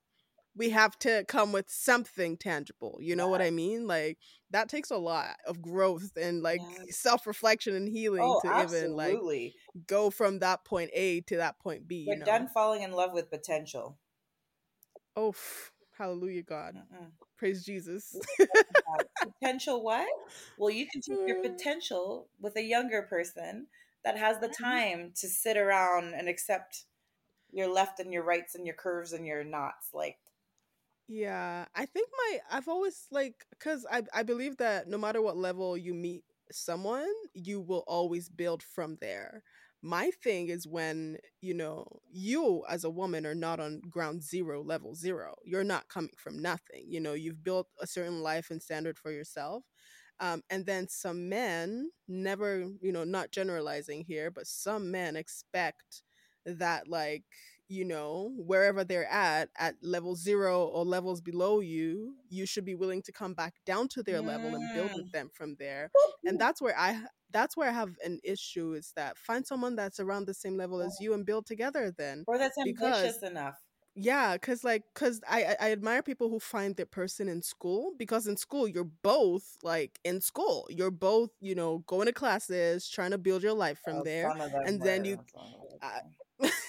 we have to come with something tangible. You know what Yeah, I mean? Like that takes a lot of growth and like yeah. self-reflection and healing Oh, to even like absolutely. go from that point A to that point B, you We're know? done falling in love with potential. Oh, pff, hallelujah, God. Mm-mm. Praise Jesus. We're done with that. Potential what? Well, you can take your potential with a younger person that has the Mhm. time to sit around and accept your left and your rights and your curves and your knots. Like, Yeah, I think my I've always like cuz I I believe that no matter what level you meet someone, you will always build from there. My thing is when, you know, you as a woman are not on ground zero, level zero. You're not coming from nothing. You know, you've built a certain life and standard for yourself. Um, and then some men never, you know, not generalizing here, but some men expect that like, you know, wherever they're at at level zero or levels below you, you should be willing to come back down to their level and build with mm, them from there. And that's where i that's where I have an issue, is that find someone that's around the same level as you and build together then. or that's Because ambitious enough. yeah, cause like, cause I I I admire people who find their person in school, because in school you're both like in school, you're both, you know, going to classes, trying to build your life from Uh, there, some of them and then were. you. Some of them Uh, were.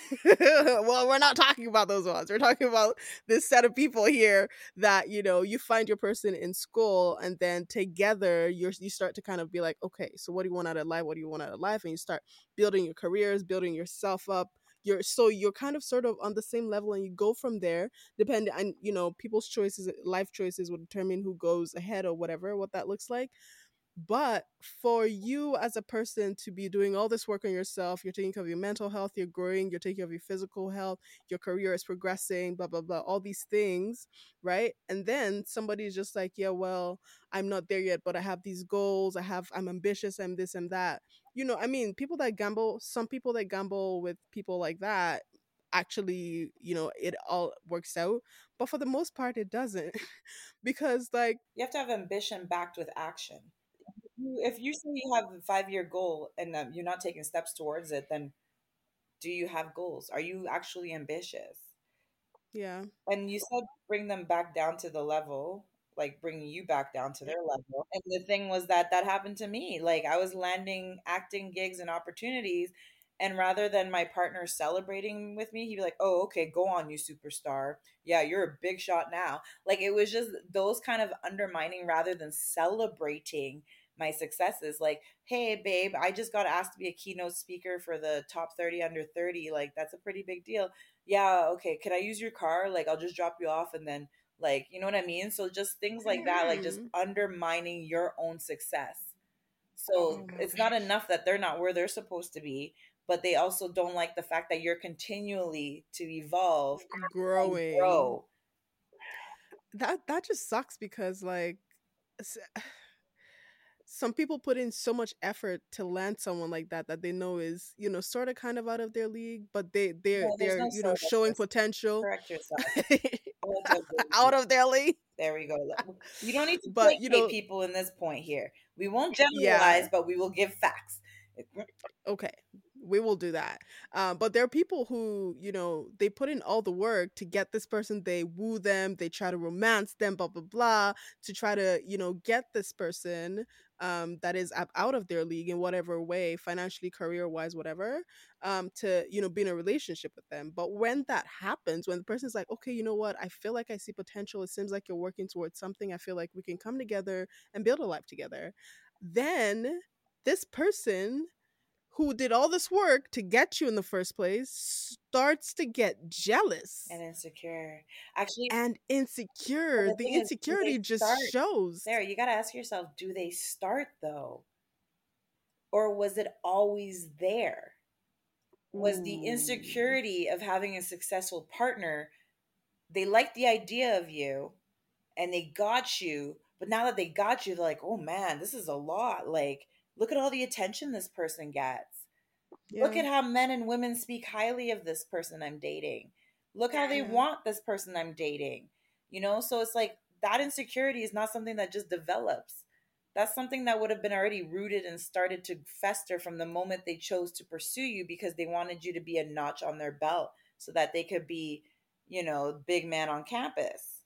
well, we're not talking about those ones. We're talking about this set of people here that, you know, you find your person in school, and then together you're you start to kind of be like, okay, so what do you want out of life? What do you want out of life? And you start building your careers, building yourself up, you're so you're kind of sort of on the same level, and you go from there, depending on, you know, people's choices, life choices will determine who goes ahead or whatever, what that looks like. But for you as a person to be doing all this work on yourself, you're taking care of your mental health, you're growing, you're taking care of your physical health, your career is progressing, blah, blah, blah, all these things, right? And then somebody's just like, yeah, well, I'm not there yet, but I have these goals. I have, I'm ambitious, I'm this and that. You know, I mean, people that gamble, some people that gamble with people like that, actually, you know, it all works out. But for the most part, it doesn't. Because, like, You have to have ambition backed with action. You- If you say you have a five year goal and um, you're not taking steps towards it, then do you have goals? Are you actually ambitious? yeah. And you said bring them back down to the level, like bringing you back down to their level. And the thing was that that happened to me. Like I was landing acting gigs and opportunities, and rather than my partner celebrating with me, he'd be like, "Oh, okay, go on, you superstar. Yeah, you're a big shot now." Like it was just those kind of undermining rather than celebrating my successes. Like, "Hey, babe, I just got asked to be a keynote speaker for the top thirty under thirty. Like that's a pretty big deal. Yeah, okay, can I use your car? Like, I'll just drop you off and then, like, you know what I mean? So, just things like that, like, just Hmm. undermining your own success. So, Oh my it's not gosh. enough that they're not where they're supposed to be, but they also don't like the fact that you're continually to evolve and Growing. grow. That that just sucks because, like, s- some people put in so much effort to land someone like that that they know is, you know, sort of kind of out of their league, but they they're No, there's they're, no you know, sort of showing this. potential. Correct yourself. Don't judge Out me. of their league. There we go. You don't need to But, you placate know, people in this point here. We won't yeah. generalize, but we will give facts. Okay, we will do that. Um, but there are people who, you know, they put in all the work to get this person. They woo them. They try to romance them. Blah blah blah. To try to, you know, get this person um, that is up- out of their league in whatever way, financially, career wise, whatever. Um, to, you know, be in a relationship with them. But when that happens, when the person's like, okay, you know what, I feel like I see potential. It seems like you're working towards something. I feel like we can come together and build a life together. Then this person who did all this work to get you in the first place starts to get And jealous insecure. Actually, and but insecure. the The thing is, do they insecurity just start shows. there? You got to ask yourself, do they start though? Or was it always there? Was the Ooh. insecurity of having a successful partner, they liked the idea of you and they got you, but now that they got you, they're like, oh man, this is a lot. Like, look at all the attention this person gets. Look Yeah, at how men and women speak highly of this person I'm dating. Look how they yeah, want this person I'm dating. You know, so it's like that insecurity is not something that just develops. That's something that would have been already rooted and started to fester from the moment they chose to pursue you because they wanted you to be a notch on their belt so that they could be, you know, big man on campus.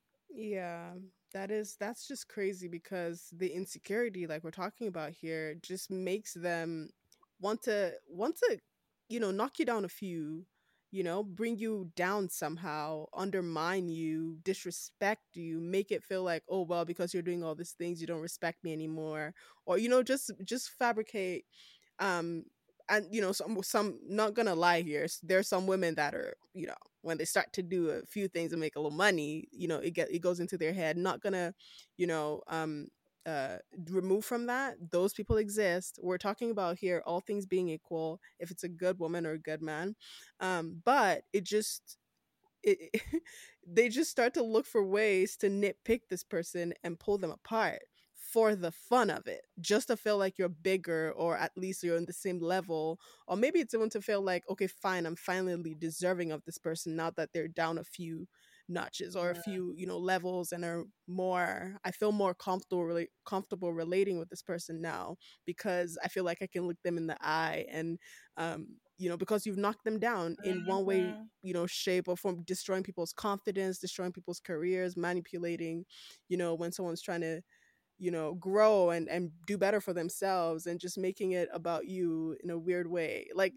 yeah. That is that's just crazy because the insecurity, like we're talking about here, just makes them want to want to, you know, knock you down a few, you know, bring you down somehow, undermine you, disrespect you, make it feel like, oh well, because you're doing all these things, you don't respect me anymore, or, you know, just just fabricate um and, you know, some some not gonna lie here, s- there's some women that are, you know, when they start to do a few things and make a little money, you know, it get it goes into their head, not gonna, you know, um uh remove from that. Those people exist. We're talking about here all things being equal, if it's a good woman or a good man. Um but it just it, they just start to look for ways to nitpick this person and pull them apart for the fun of it, just to feel like you're bigger, or at least you're on the same level, or maybe it's even to feel like, okay, fine, I'm finally deserving of this person now that they're down a few notches or a Mm, few, you know, levels, and are more, I feel more comfortable really comfortable relating with this person now, because I feel like I can look them in the eye and um you know, because you've knocked them down in one way, mhm, you know, shape or form, destroying people's confidence, destroying people's careers, manipulating, you know, when someone's trying to, you know, grow and and do better for themselves, and just making it about you in a weird way. Like,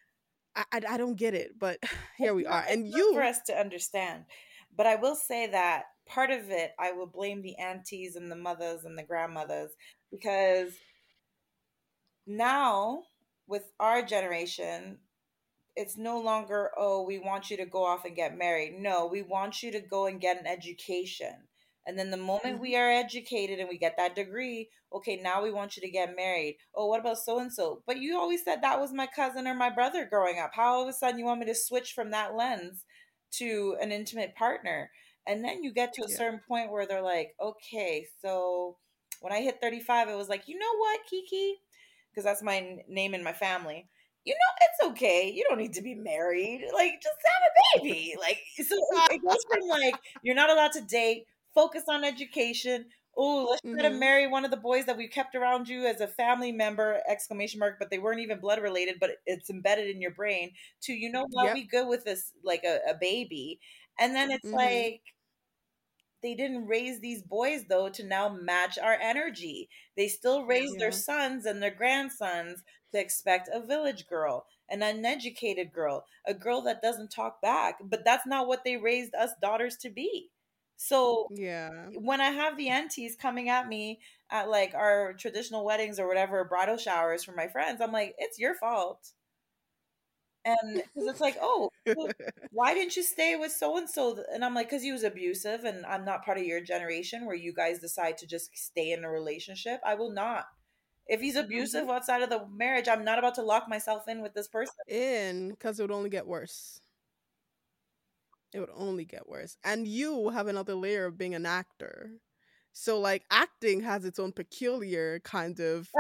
i i, I don't get it, but here It's we not are. it's And not for you. us to understand. But I will say that part of it I will blame the aunties and the mothers and the grandmothers because now with our generation it's no longer, oh, we want you to go off and get married. No, we want you to go and get an education. And then the moment Mm-hmm. we are educated and we get that degree, okay, now we want you to get married. Oh, what about so and so? But you always said that was my cousin or my brother growing up. How all of a sudden you want me to switch from that lens to an intimate partner? And then you get to a Yeah. certain point where they're like, okay, so when I hit thirty-five, it was like, you know what, Kiki? Because that's my n- name in my family. You know, it's okay. You don't need to be married. Like, just have a baby. Like, so it, it goes from like, you're not allowed to date, focus on education. Oh, let's try to Mm-hmm. marry one of the boys that we kept around you as a family member, exclamation mark, but they weren't even blood related, but it's embedded in your brain. To, you know what, Yep. we good with this, like a, a baby. And then it's Mm-hmm. like, they didn't raise these boys though to now match our energy. They still raise their Yeah. sons and their grandsons to expect a village girl, an uneducated girl, a girl that doesn't talk back. But that's not what they raised us daughters to be. So Yeah. when I have the aunties coming at me at like our traditional weddings or whatever, bridal showers for my friends, I'm like, it's your fault. And because it's like, oh, well, why didn't you stay with so and so? And I'm like, because he was abusive, and I'm not part of your generation where you guys decide to just stay in a relationship. I will not. If he's Mm-hmm. abusive outside of the marriage, I'm not about to lock myself in with this person. In because it would only get worse. It would only get worse. And you have another layer of being an actor. So like acting has its own peculiar kind of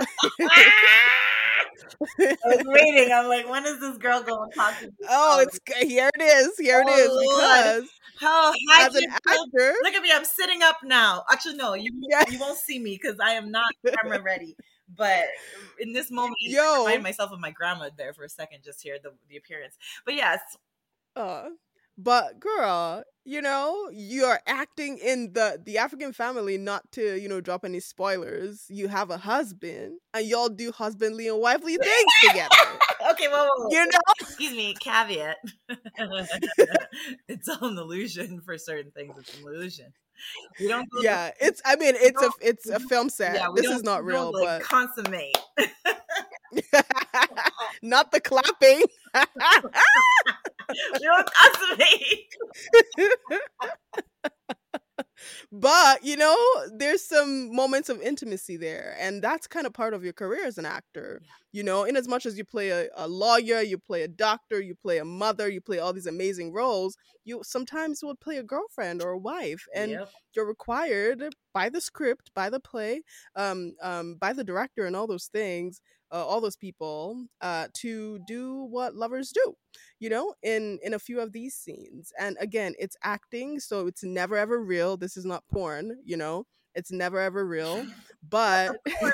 I was waiting. I'm like, when is this girl going to talk to me? Oh, Oh, it's here it is. Here it is oh Lord. because Oh, hi, as an Gabriel. actor, Look at me. I'm sitting up now. Actually, no, you yeah, you won't see me because I am not camera ready. But in this moment, I yo, reminded myself of my grandma there for a second, just here, the, the appearance. But yes, uh, but girl, you know, you're acting in the the African family. Not to you know drop any spoilers. You have a husband, and y'all do husbandly and wifely things together. okay, whoa, whoa, whoa. You know, Excuse me, caveat. It's all an illusion for certain things. It's an illusion. We don't go. To, yeah. It's. I mean, we it's a don't. it's We a don't film yeah, set. we This don't. is not We don't real, like but consummate. not the clapping. We don't consummate. But you know there's some moments of intimacy there, and that's kind of part of your career as an actor. You know, in as much as you play a, a lawyer, you play a doctor, you play a mother, you play all these amazing roles, you sometimes would play a girlfriend or a wife, and Yep. you're required by the script, by the play, um, um, by the director and all those things, uh, all those people, uh, to do what lovers do, you know, in in a few of these scenes. And again, it's acting, so it's never ever real. This is not porn, you know. It's never ever real. But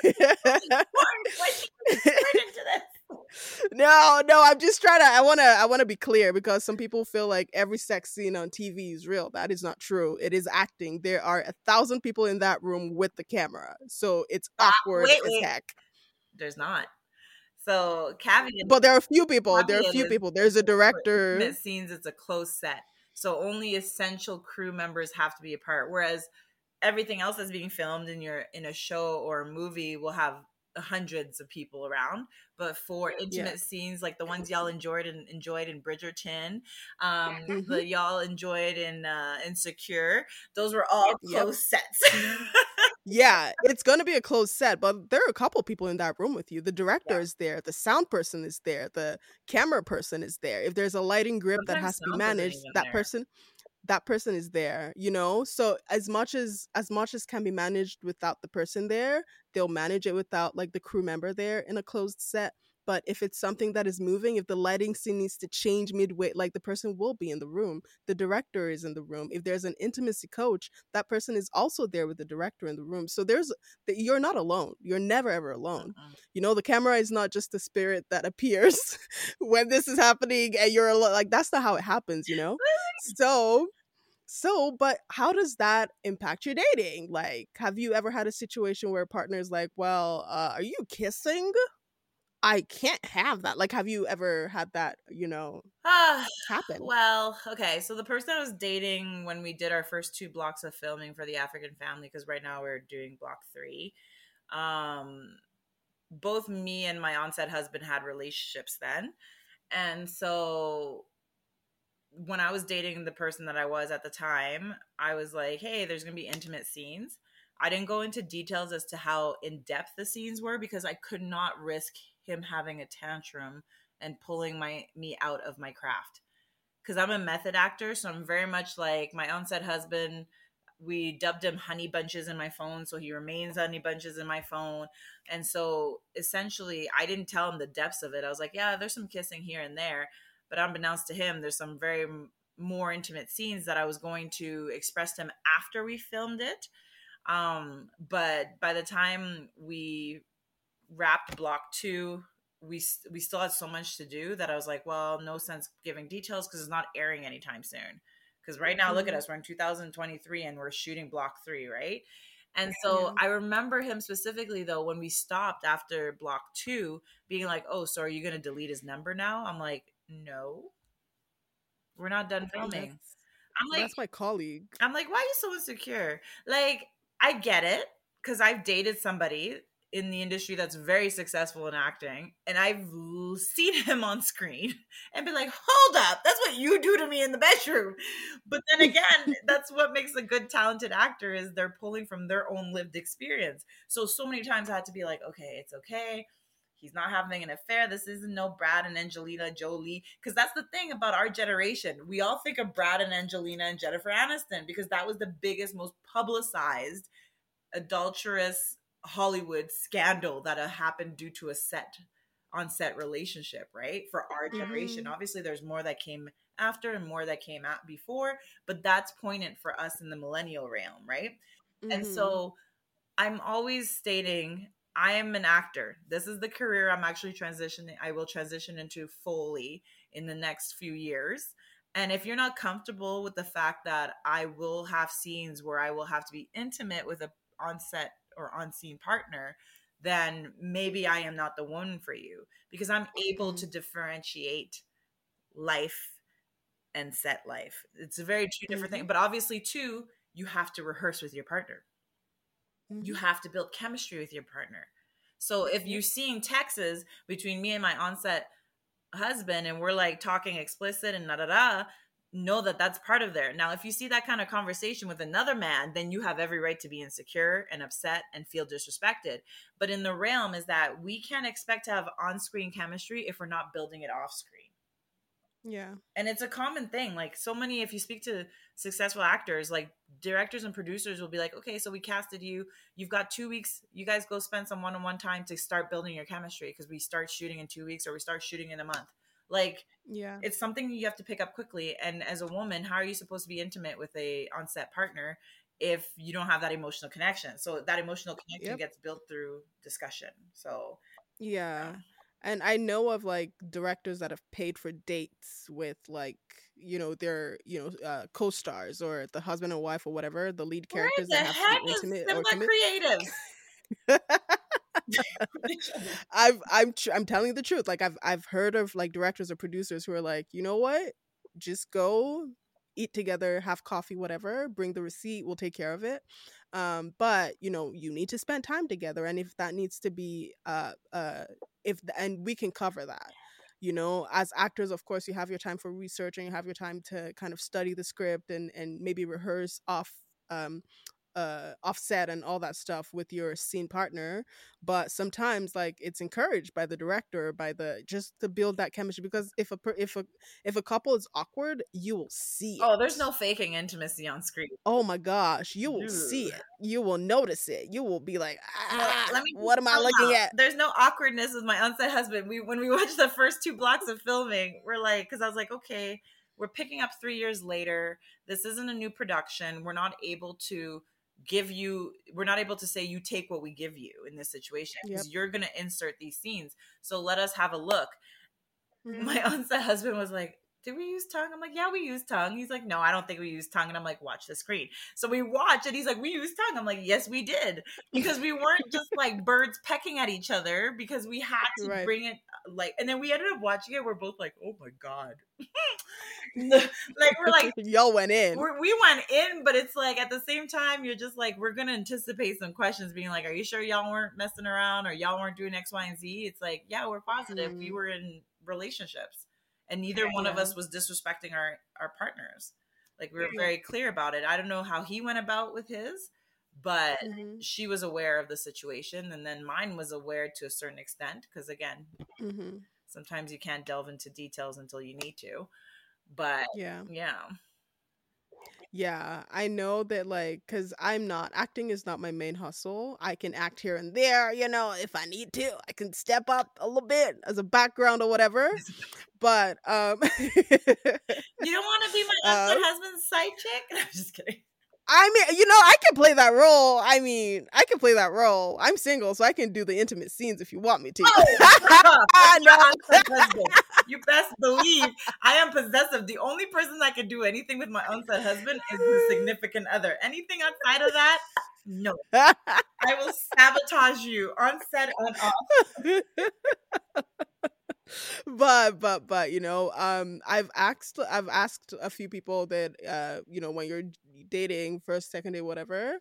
Why she put into this? no, no, I'm just trying to I want to I want to be clear, because some people feel like every sex scene on T V is real. That is not true. It is acting. There are a thousand people in that room with the camera. So it's Ah, awkward wait, as wait. heck. There's not. So caveat, But there are a few people. There are a caveat few is people. There's a for director. intimate scenes. It's a closed set, so only essential crew members have to be a part. Whereas everything else that's being filmed in your in a show or a movie will have hundreds of people around. But for Yeah. intimate scenes like the ones y'all enjoyed and enjoyed in Bridgerton, um, Hmm. the y'all enjoyed in uh, Insecure, those were all Yep. closed sets. Yeah, it's going to be a closed set, but there are a couple people in that room with you. The director Yeah. is there, the sound person is there, the camera person is there. If there's a lighting grip that Sometimes has to be sound isn't managed, even that there. person that person is there, you know. So as much as as much as can be managed without the person there, they'll manage it without like the crew member there in a closed set. But if it's something that is moving, if the lighting scene needs to change midway, like the person will be in the room, the director is in the room. If there's an intimacy coach, that person is also there with the director in the room. So there's that, you're not alone. You're never ever alone. Mm-mm. You know, the camera is not just the spirit that appears when this is happening and you're alone. Like that's not how it happens, you know. So so, but how does that impact your dating? Like, have you ever had a situation where a partner is like, well, uh, are you kissing? I can't have that. Like, have you ever had that, you know, Ah, happen? well, okay. So the person I was dating when we did our first two blocks of filming for the African family, because right now we're doing block three. Um, both me and my onset husband had relationships then, And so when I was dating the person that I was at the time, I was like, hey, there's going to be intimate scenes. I didn't go into details as to how in depth the scenes were because I could not risk him having a tantrum and pulling my me out of my craft. Because I'm a method actor, so I'm very much like my onset husband. We dubbed him Honey Bunches in my phone, so he remains Honey Bunches in my phone. And so essentially, I didn't tell him the depths of it. I was like, yeah, there's some kissing here and there. But unbeknownst to him, there's some very m- more intimate scenes that I was going to express to him after we filmed it. Um, but by the time we wrapped block two, we we still had so much to do that I was like, well, no sense giving details because it's not airing anytime soon. Because right now, look at Mm-hmm. us, we're in two thousand twenty-three and we're shooting block three, right? And so Yeah. I remember him specifically though when we stopped after block two, being like, "Oh, so are you going to delete his number now?" I'm like, "No, we're not done filming." That's I'm like, that's my colleague. I'm like, why are you so insecure? Like, I get it because I've dated somebody in the industry that's very successful in acting, and I've l- seen him on screen and been like, hold up, that's what you do to me in the bedroom. But then again, that's what makes a good talented actor is they're pulling from their own lived experience. So so many times I had to be like, okay, it's okay. He's not having an affair. This isn't no Brad and Angelina Jolie. Because that's the thing about our generation. We all think of Brad and Angelina and Jennifer Aniston because that was the biggest, most publicized, adulterous Hollywood scandal that uh, happened due to a set on set relationship, right? For our generation. Mm-hmm. Obviously, there's more that came after and more that came out before, but that's poignant for us in the millennial realm, right? And Mm-hmm. so I'm always stating I am an actor. This is the career I'm actually transitioning. I will transition into fully in the next few years. And if you're not comfortable with the fact that I will have scenes where I will have to be intimate with a on-set or on-scene partner, then maybe I am not the one for you because I'm able Mm-hmm. to differentiate life and set life. It's a very two different Mm-hmm. things. But obviously, too, you have to rehearse with your partner. You Mm-hmm. have to build chemistry with your partner. So if Yep. you're seeing texts between me and my onset husband and we're like talking explicit and da da da, know that that's part of there. Now, if you see that kind of conversation with another man, then you have every right to be insecure and upset and feel disrespected. But in the realm is that we can't expect to have on-screen chemistry if we're not building it off screen. Yeah. And it's a common thing. Like so many, if you speak to successful actors, like directors and producers will be like, okay, so we casted you. You've got two weeks. You guys go spend some one-on-one time to start building your chemistry because we start shooting in two weeks or we start shooting in a month. Like Yeah. it's something you have to pick up quickly. And as a woman, how are you supposed to be intimate with a on-set partner if you don't have that emotional connection? So that emotional connection Yep. gets built through discussion. So Yeah. yeah. And I know of like directors that have paid for dates with like, you know, their, you know, uh, co-stars or the husband and wife or whatever, the lead Where characters the that have to be heck is intimate or Simba commit. Creatives? I've I'm tr- I'm telling you the truth. Like I've I've heard of like directors or producers who are like, you know what? Just go eat together, have coffee, whatever. Bring the receipt. We'll take care of it. Um, but you know, you need to spend time together, and if that needs to be, uh, uh, if the, and we can cover that. You know, as actors, of course, you have your time for research and you have your time to kind of study the script and and maybe rehearse off. Um, uh offset and all that stuff with your scene partner, but sometimes like it's encouraged by the director, by the just to build that chemistry, because if a per- if a if a couple is awkward, you will see Oh, there's it. no faking intimacy on screen. Oh my gosh, you will see Dude. it, you will notice it, you will be like, Well, ah, let me just what am I tell looking y'all, at? there's no awkwardness with my unsaid husband. We when we watched the first two blocks of filming, we're like, because I was like, okay, we're picking up three years later. This isn't a new production. We're not able to give you. We're not able to say you take what we give you in this situation Yep. because you're gonna insert these scenes. So let us have a look. Hmm. My onset husband was like, did we use tongue? I'm like, yeah, we use tongue. He's like, no, I don't think we use tongue. And I'm like, watch the screen. So we watch and he's like, we use tongue. I'm like, yes, we did. Because we weren't just like birds pecking at each other because we had to Right. bring it like, and then we ended up watching it. We're both like, oh my God. Like, we're like, Y'all went in. we're, we went in, but it's like at the same time, you're just like, we're going to anticipate some questions being like, are you sure y'all weren't messing around or y'all weren't doing X, Y, and Z? It's like, yeah, we're positive. We Hmm. were in relationships. and neither one of Yeah. us was disrespecting our our partners. Like we were very clear about it. I don't know how he went about with his, but Mm-hmm. she was aware of the situation, and then mine was aware to a certain extent, because again, Mm-hmm. sometimes you can't delve into details until you need to. But Yeah. yeah. Yeah, I know that, like, because I'm not, acting is not my main hustle. I can act here and there, you know, if I need to. I can step up a little bit as a background or whatever. But, um, You don't want to be my um, unsaid husband's side chick? I'm just kidding. I mean, you know, I can play that role. I mean, I can play that role. I'm single, so I can do the intimate scenes if you want me to. Oh, I my know. unsaid husband. You best believe I am possessive. The only person that can do anything with my unsaid husband is the significant other. Anything outside of that, no. I will sabotage you on set, on off. but but but you know, um i've asked i've asked a few people that, uh you know, when you're dating first, second day, whatever,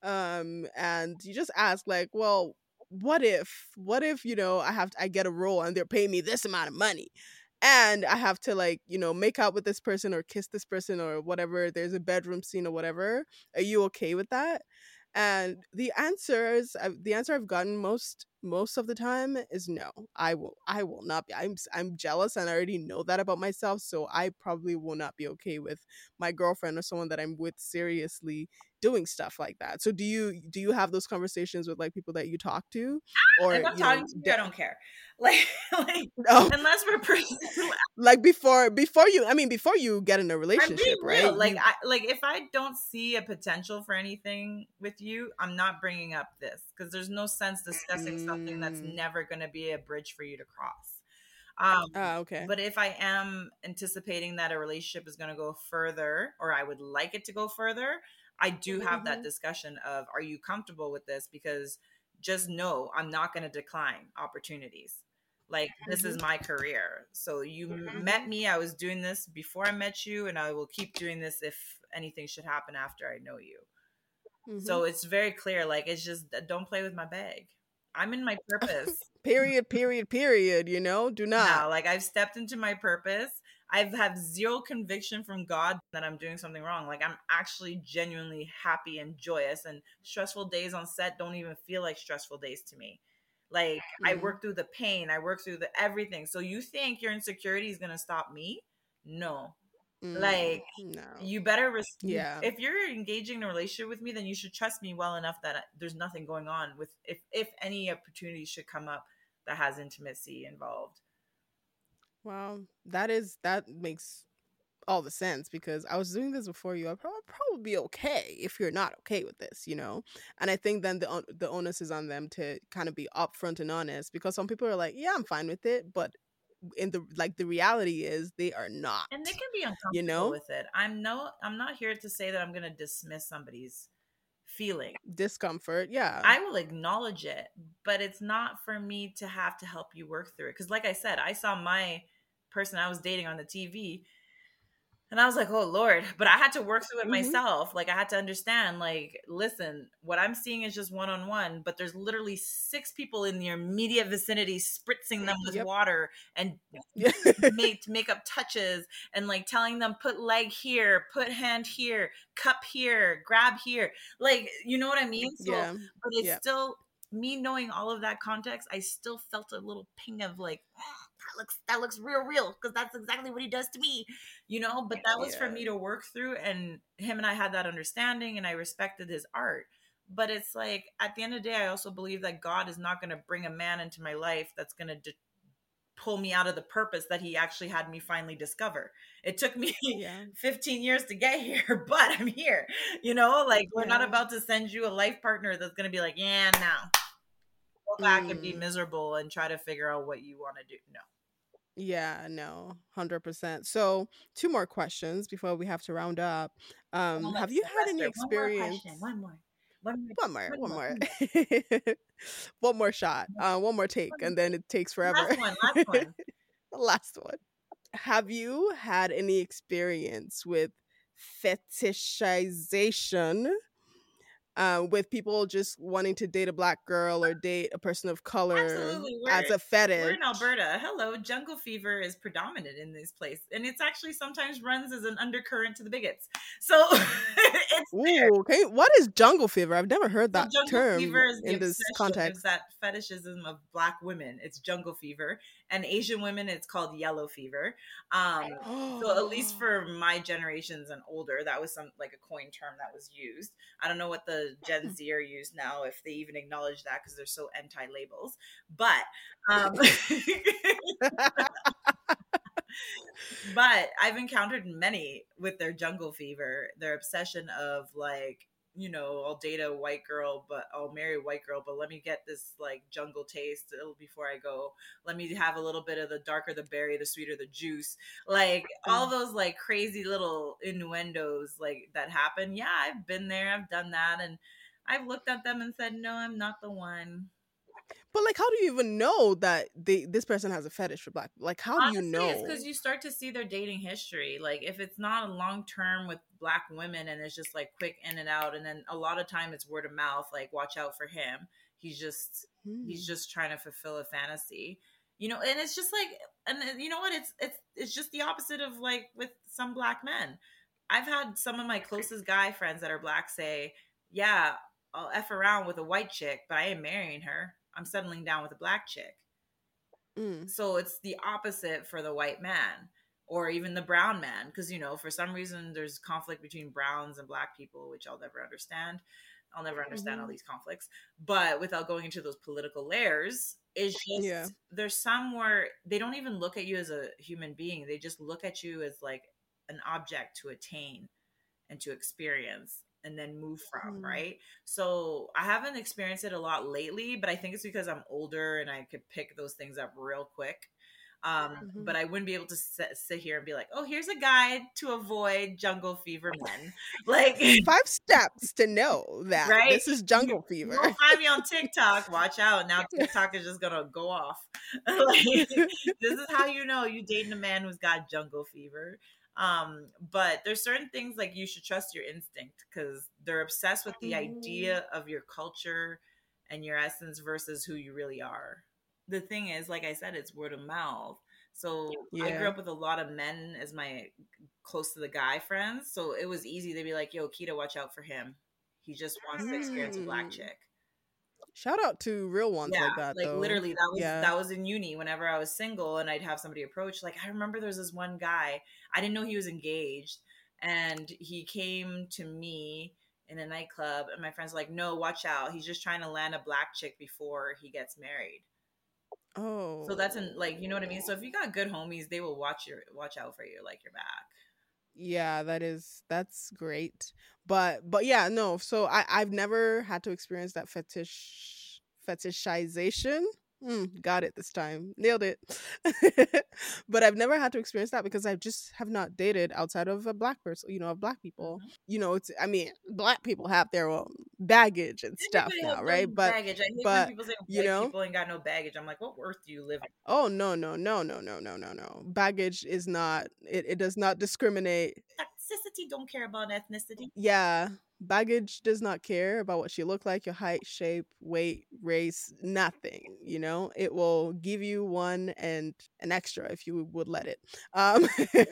um and you just ask, like, well, what if what if you know, i have I get a role and they're paying me this amount of money, and I have to, like, you know, make out with this person or kiss this person or whatever, there's a bedroom scene or whatever, are you okay with that? And the answers I've, the answer I've gotten most most of the time is no. I will I will not be. I'm s- I'm jealous and I already know that about myself, so I probably will not be okay with my girlfriend or someone that I'm with seriously doing stuff like that. So do you do you have those conversations with, like, people that you talk to, If or I'm you know, talking to you, I de- don't care. Like, like oh, unless we're person, like before before you I mean before you get in a I'm being relationship, right? real. Like You I like if I don't see a potential for anything with you, I'm not bringing up this because there's no sense discussing something that's mm, never going to be a bridge for you to cross. Um, ah, okay. but if I am anticipating that a relationship is going to go further, or I would like it to go further, I do have that Mhm. discussion of, are you comfortable with this? Because just know I'm not going to decline opportunities. Like, this is Mhm. my career. So you m- met Mhm. me. I was doing this before I met you, and I will keep doing this if anything should happen after I know you. Mhm. So it's very clear. Like, it's just don't play with my bag. I'm in my purpose. Period, period, period, you know? Do not. Now, like I've stepped into my purpose. I've have zero conviction from God that I'm doing something wrong. Like I'm actually genuinely happy and joyous, and stressful days on set don't even feel like stressful days to me. Like I Mm. work through the pain, I work through the everything. So you think your insecurity is going to stop me? No. Mm. Like No. you better res- you, Yeah. if you're engaging in a relationship with me, then you should trust me well enough that there's nothing going on with if if any opportunity should come up that has intimacy involved. Well, that is that makes all the sense, because I was doing this before you. I'd prob- probably be okay if you're not okay with this, you know? And I think then the on- the onus is on them to kind of be upfront and honest, because some people are like, "Yeah, I'm fine with it," but in the like the reality is they are not, And they can be you uncomfortable know? with it. I'm no I'm not here to say that I'm going to dismiss somebody's feeling. Discomfort. Yeah. I will acknowledge it, but it's not for me to have to help you work through it, cuz like I said, I saw my person I was dating on the T V. And I was like, oh Lord, but I had to work through it Mhm. myself. Like I had to understand, like, listen, what I'm seeing is just one on one, but there's literally six people in your immediate vicinity spritzing them with Yep. water and Yeah. make make up touches and like telling them put leg here, put hand here, cup here, grab here. Like, you know what I mean? So, Yeah. but it's Yeah. still me knowing all of that context, I still felt a little ping of like, "Ah, that looks that looks real real because that's exactly what he does to me, you know, but that was for Yeah. me to work through, and him and I had that understanding, and I respected his art. But it's like at the end of the day, I also believe that God is not going to bring a man into my life that's going to de- pull me out of the purpose that he actually had me finally discover. It took me Yeah. fifteen years to get here, but I'm here. You know, like we're not Yeah. about to send you a life partner that's going to be like, yeah, no, go back and be Mm. miserable and try to figure out what you want to do. No. Yeah, no, one hundred percent. So, two more questions before we have to round up. Um, Almost have you had any Sylvester. One more question. experience? One more. One more. One more, One one more. more, One more. one more shot, One uh, one more take, more. and then it takes forever. Last one. Last one. Last one. Have you had any experience with fetishization um, with people just wanting to date a black girl or date a person of color Absolutely. as We're a we're fetish. in Alberta. Hello, jungle fever is predominant in this place, and it's actually sometimes runs as an undercurrent to the bigots. So it's there. Ooh, okay. What is jungle fever? I've never heard So that jungle term fever is the in this obsession, is context. that fetishism of black women. It's jungle fever, and Asian women, it's called yellow fever. Um, so at least for my generations and older, that was some like a coin term that was used. I don't know what the Gen Z are used now, if they even acknowledge that, because they're so anti labels. But um, but I've encountered many with their jungle fever, their obsession of like, you know, I'll date a white girl, but I'll marry a white girl, but let me get this like jungle taste before I go. Let me have a little bit of the darker the berry, the sweeter the juice. Like all those like crazy little innuendos like that happen. Yeah, I've been there, I've done that, and I've looked at them and said, no, I'm not the one. But like, how do you even know that they this person has a fetish for black people? Like, how do you Honestly, it's because know? you start to see their dating history. Like, if it's not a long term with black women and it's just like quick in and out, and then a lot of time it's word of mouth. Like, watch out for him. He's just Hmm. he's just trying to fulfill a fantasy, you know. And it's just like, and then, you know what? It's it's it's just the opposite of like with some black men. I've had some of my closest guy friends that are black say, "Yeah, I'll f around with a white chick, but I ain't marrying her. I'm settling down with a black chick." Mm. So it's the opposite for the white man or even the brown man. Because, you know, for some reason there's conflict between browns and black people, which I'll never understand. I'll never understand all Hmm. these conflicts. But without going into those political layers, it's Yeah. just there's some where they don't even look at you as a human being. They just look at you as like an object to attain and to experience and then move from, Mm. right? So I haven't experienced it a lot lately, but I think it's because I'm older and I could pick those things up real quick. Um, Hmm. but I wouldn't be able to sit, sit here and be like, oh, here's a guide to avoid jungle fever men. Like, Five steps to know that right? this is You, jungle you fever. won't find me on TikTok. Watch out. Now TikTok is just going to go off. Like, this is how you know you dating a man who's got jungle fever. Um, but there's certain things like you should trust your instinct because they're obsessed with the Mhm. idea of your culture and your essence versus who you really are. The thing is, like I said, it's word of mouth. So I grew Yeah. up with a lot of men as my close to the guy friends. So it was easy to be like, yo, Keita, watch out for him. He just wants to experience a black Mm. chick. Shout out to real ones Yeah, like that, like though. literally that was Yeah. that was in uni whenever I was single and I'd have somebody approach. Like I remember there was this one guy, I didn't know he was engaged, and he came to me in a nightclub and my friends were like, no, watch out. He's just trying to land a black chick before he gets married. So that's in like, you know what I mean? So Oh. if you got good homies, they will watch your watch out for you like your back. Yeah, that is that's great. But but yeah, no. So I I've never had to experience that fetish fetishization. Mm, got it this time. Nailed it. But I've never had to experience that because I just have not dated outside of a black person, you know, of black people. Mhm. You know, it's I mean, black people have their own baggage and stuff Everybody now, has their right? own But baggage. I hate when but people say you white know, people ain't got no baggage. I'm like, what earth do you live in? oh no, no, no, no, no, no, no, no. Baggage is not it, it does not discriminate. Toxicity don't care about ethnicity. Yeah, baggage does not care about what you look like, your height, shape, weight, race, nothing. You know, it will give you one and an extra if you would let it. Um,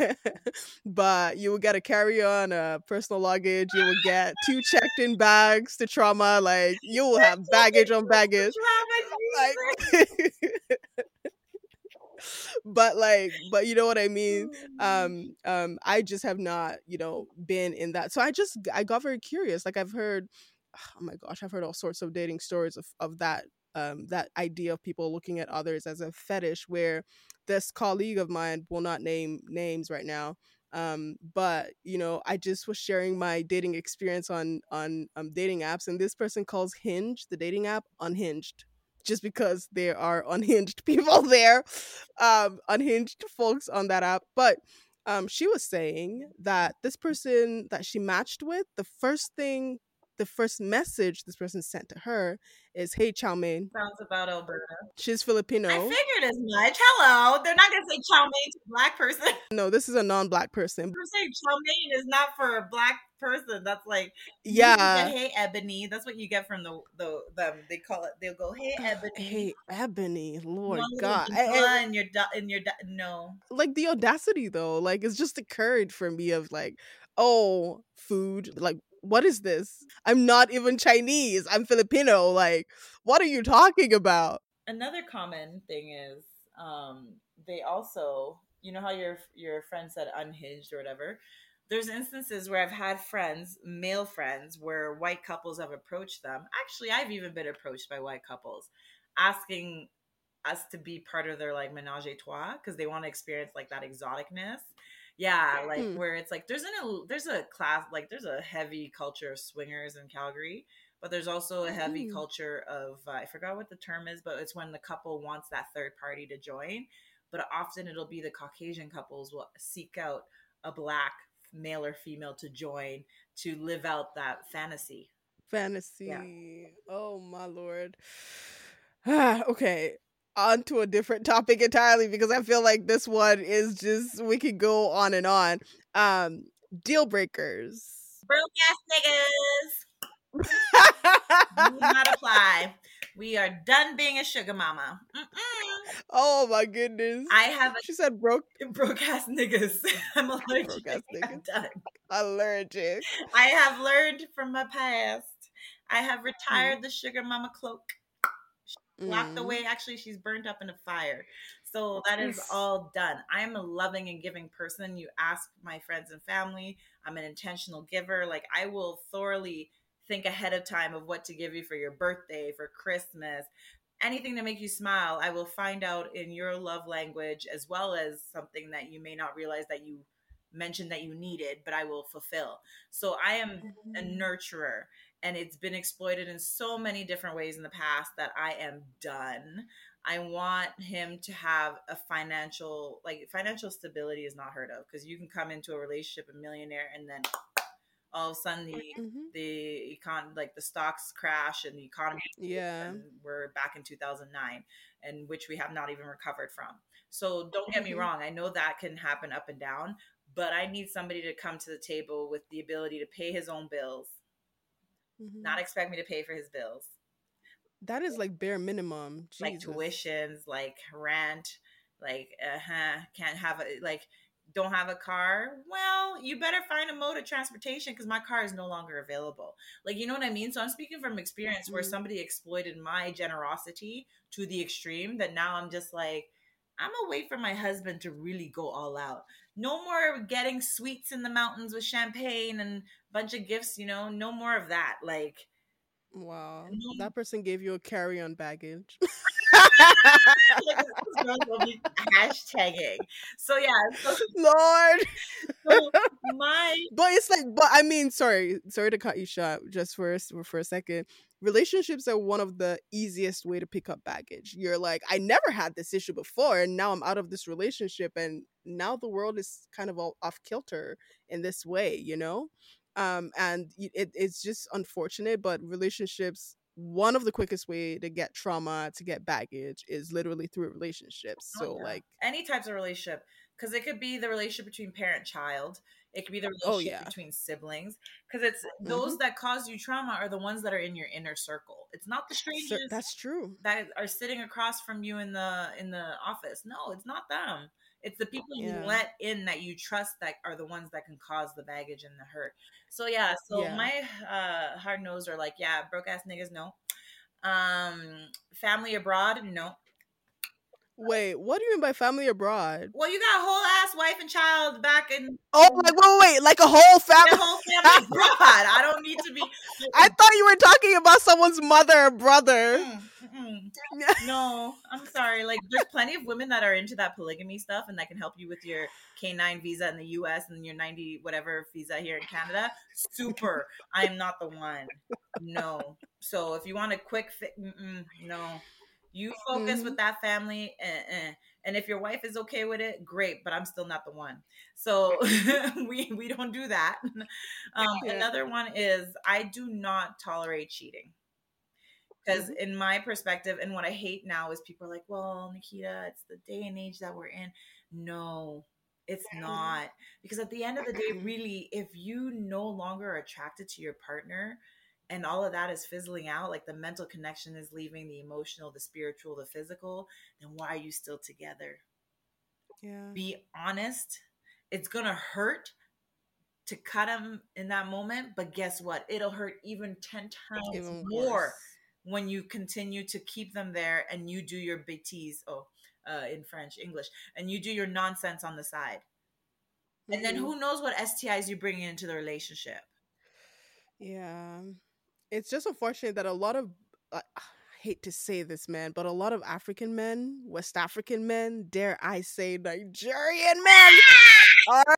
but you will get a carry on, a personal luggage. You will get two checked in bags to trauma. Like you will have baggage on baggage. Drama, Jesus. Like. But like but you know what I mean. um um I just have not, you know, been in that, so i just I got very curious. Like I've heard, oh my gosh, I've heard all sorts of dating stories of of that, um that idea of people looking at others as a fetish, where this colleague of mine, will not name names right now, um but you know, I just was sharing my dating experience on on um dating apps, and this person calls Hinge, the dating app, unhinged, just because there are unhinged people there, um, unhinged folks on that app. But um, she was saying that this person that she matched with, the first thing the first message this person sent to her is, "Hey, chow mein." Sounds about Alberta. She's I Filipino. figured as much. Hello. They're not going to say chow mein to a black person. No, this is a non-black person. They're saying chow mein is not for a black person. That's like, Yeah. you get, hey, Ebony. That's what you get from the, the, them. They call it, they'll go, hey, Ebony. Hey, Ebony. Lord One God. little I- I- in your, du- in your, du- no. like the audacity though, like it's just occurred for me of like, oh, food, like what is this? I'm not even Chinese, I'm Filipino, like what are you talking about? Another common thing is um they also, you know how your your friend said unhinged or whatever, there's instances where I've had friends, male friends, where white couples have approached them. Actually, I've even been approached by white couples asking us to be part of their like menage a trois because they want to experience like that exoticness. Yeah, like Hmm. where it's like there's an a there's a class, like there's a heavy culture of swingers in Calgary, but there's also a heavy Mm. culture of uh, I forgot what the term is, but it's when the couple wants that third party to join. But often it'll be the Caucasian couples will seek out a black male or female to join to live out that fantasy. Fantasy. Oh my lord. Okay, on to a different topic entirely because I feel like this one is just, we could go on and on. Um, deal breakers. Broke ass niggas do not apply. We are done being a sugar mama. Mm-mm. Oh my goodness. I have a She said broke broke ass niggas. I'm allergic. broke ass I'm niggas. done. Allergic. I have learned from my past. I have Mm. retired the sugar mama cloak. Locked Mm. away. Actually, she's burnt up in a fire. So that is Oof. all done. I am a loving and giving person. You ask my friends and family. I'm an intentional giver. Like I will thoroughly think ahead of time of what to give you for your birthday, for Christmas, anything to make you smile. I will find out in your love language as well as something that you may not realize that you mentioned that you needed, but I will fulfill. So I am a nurturer, and it's been exploited in so many different ways in the past that I am done. I want him to have a financial, like financial stability is not heard of because you can come into a relationship a millionaire and then all of a sudden the Mhm. the econ like the stocks crash and the economy, Yeah. and we're back in two thousand nine, and which we have not even recovered from. So don't get me Mhm. wrong, I know that can happen up and down, but I need somebody to come to the table with the ability to pay his own bills, Mhm. not expect me to pay for his bills, That is like bare minimum. like Jesus. tuitions, like rent, like uh-huh, can't have a like don't have a car. Well, you better find a mode of transportation because my car is no longer available. Like, you know what I mean? So I'm speaking from experience where Mhm. somebody exploited my generosity to the extreme that now I'm just like, I'm gonna wait for my husband to really go all out. No more getting sweets in the mountains with champagne and a bunch of gifts, you know, no more of that. Like, Wow. no, That person gave you a carry-on baggage. like this girl will be hashtagging. So yeah, so, Lord. so my But it's like, but I mean, sorry, sorry to cut you short just for a, s- for a second. Relationships are one of the easiest way to pick up baggage. You're like, I never had this issue before, and now I'm out of this relationship, and now the world is kind of all off kilter in this way, you know. Um, and y- it, it's just unfortunate, but relationships. One of the quickest way to get trauma, to get baggage, is literally through relationships. oh So, yeah, like, any types of relationship, because it could be the relationship between parent child, it could be the oh relationship yeah, between siblings, because it's mm-hmm. those that cause you trauma are the ones that are in your inner circle. It's not the Sir, strangers that's true. that are sitting across from you in the in the office. No, it's not them. It's the people you Yeah, let in that you trust that are the ones that can cause the baggage and the hurt. So yeah, so yeah. my uh hard nose are like, yeah, broke ass niggas, no. Um, family abroad, no. Wait, what do you mean by family abroad? Well, you got a whole ass wife and child back in Oh, like wait, wait, wait, like a whole family. the whole family abroad. I don't need to be. I thought you were talking about someone's mother or brother. Mm, mm. No, I'm sorry. Like, there's plenty of women that are into that polygamy stuff and that can help you with your K nine visa in the U S and your ninety whatever visa here in Canada. Super. I'm not the one. No. So if you want a quick fit, no. You focus Mm-hmm. with that family, eh, eh. And if your wife is okay with it, great. But I'm still not the one, so we we don't do that. Um, Yeah. another one is I do not tolerate cheating. Because Mm-hmm. in my perspective, and what I hate now is people are like, well, Nikita, it's the day and age that we're in. No, it's Yeah. not. Because at the end of the day, really, if you no longer are attracted to your partner and all of that is fizzling out, like the mental connection is leaving, the emotional, the spiritual, the physical, then why are you still together? Yeah. Be honest. It's going to hurt to cut them in that moment, but guess what? It'll hurt even ten times Even more worse. when you continue to keep them there and you do your bêtises, oh, uh, in French, English, and you do your nonsense on the side. And then Mm-hmm. who knows what S T Is you bring into the relationship? Yeah. It's just unfortunate that a lot of, uh, I hate to say this, man, but a lot of African men, West African men, dare I say Nigerian men, are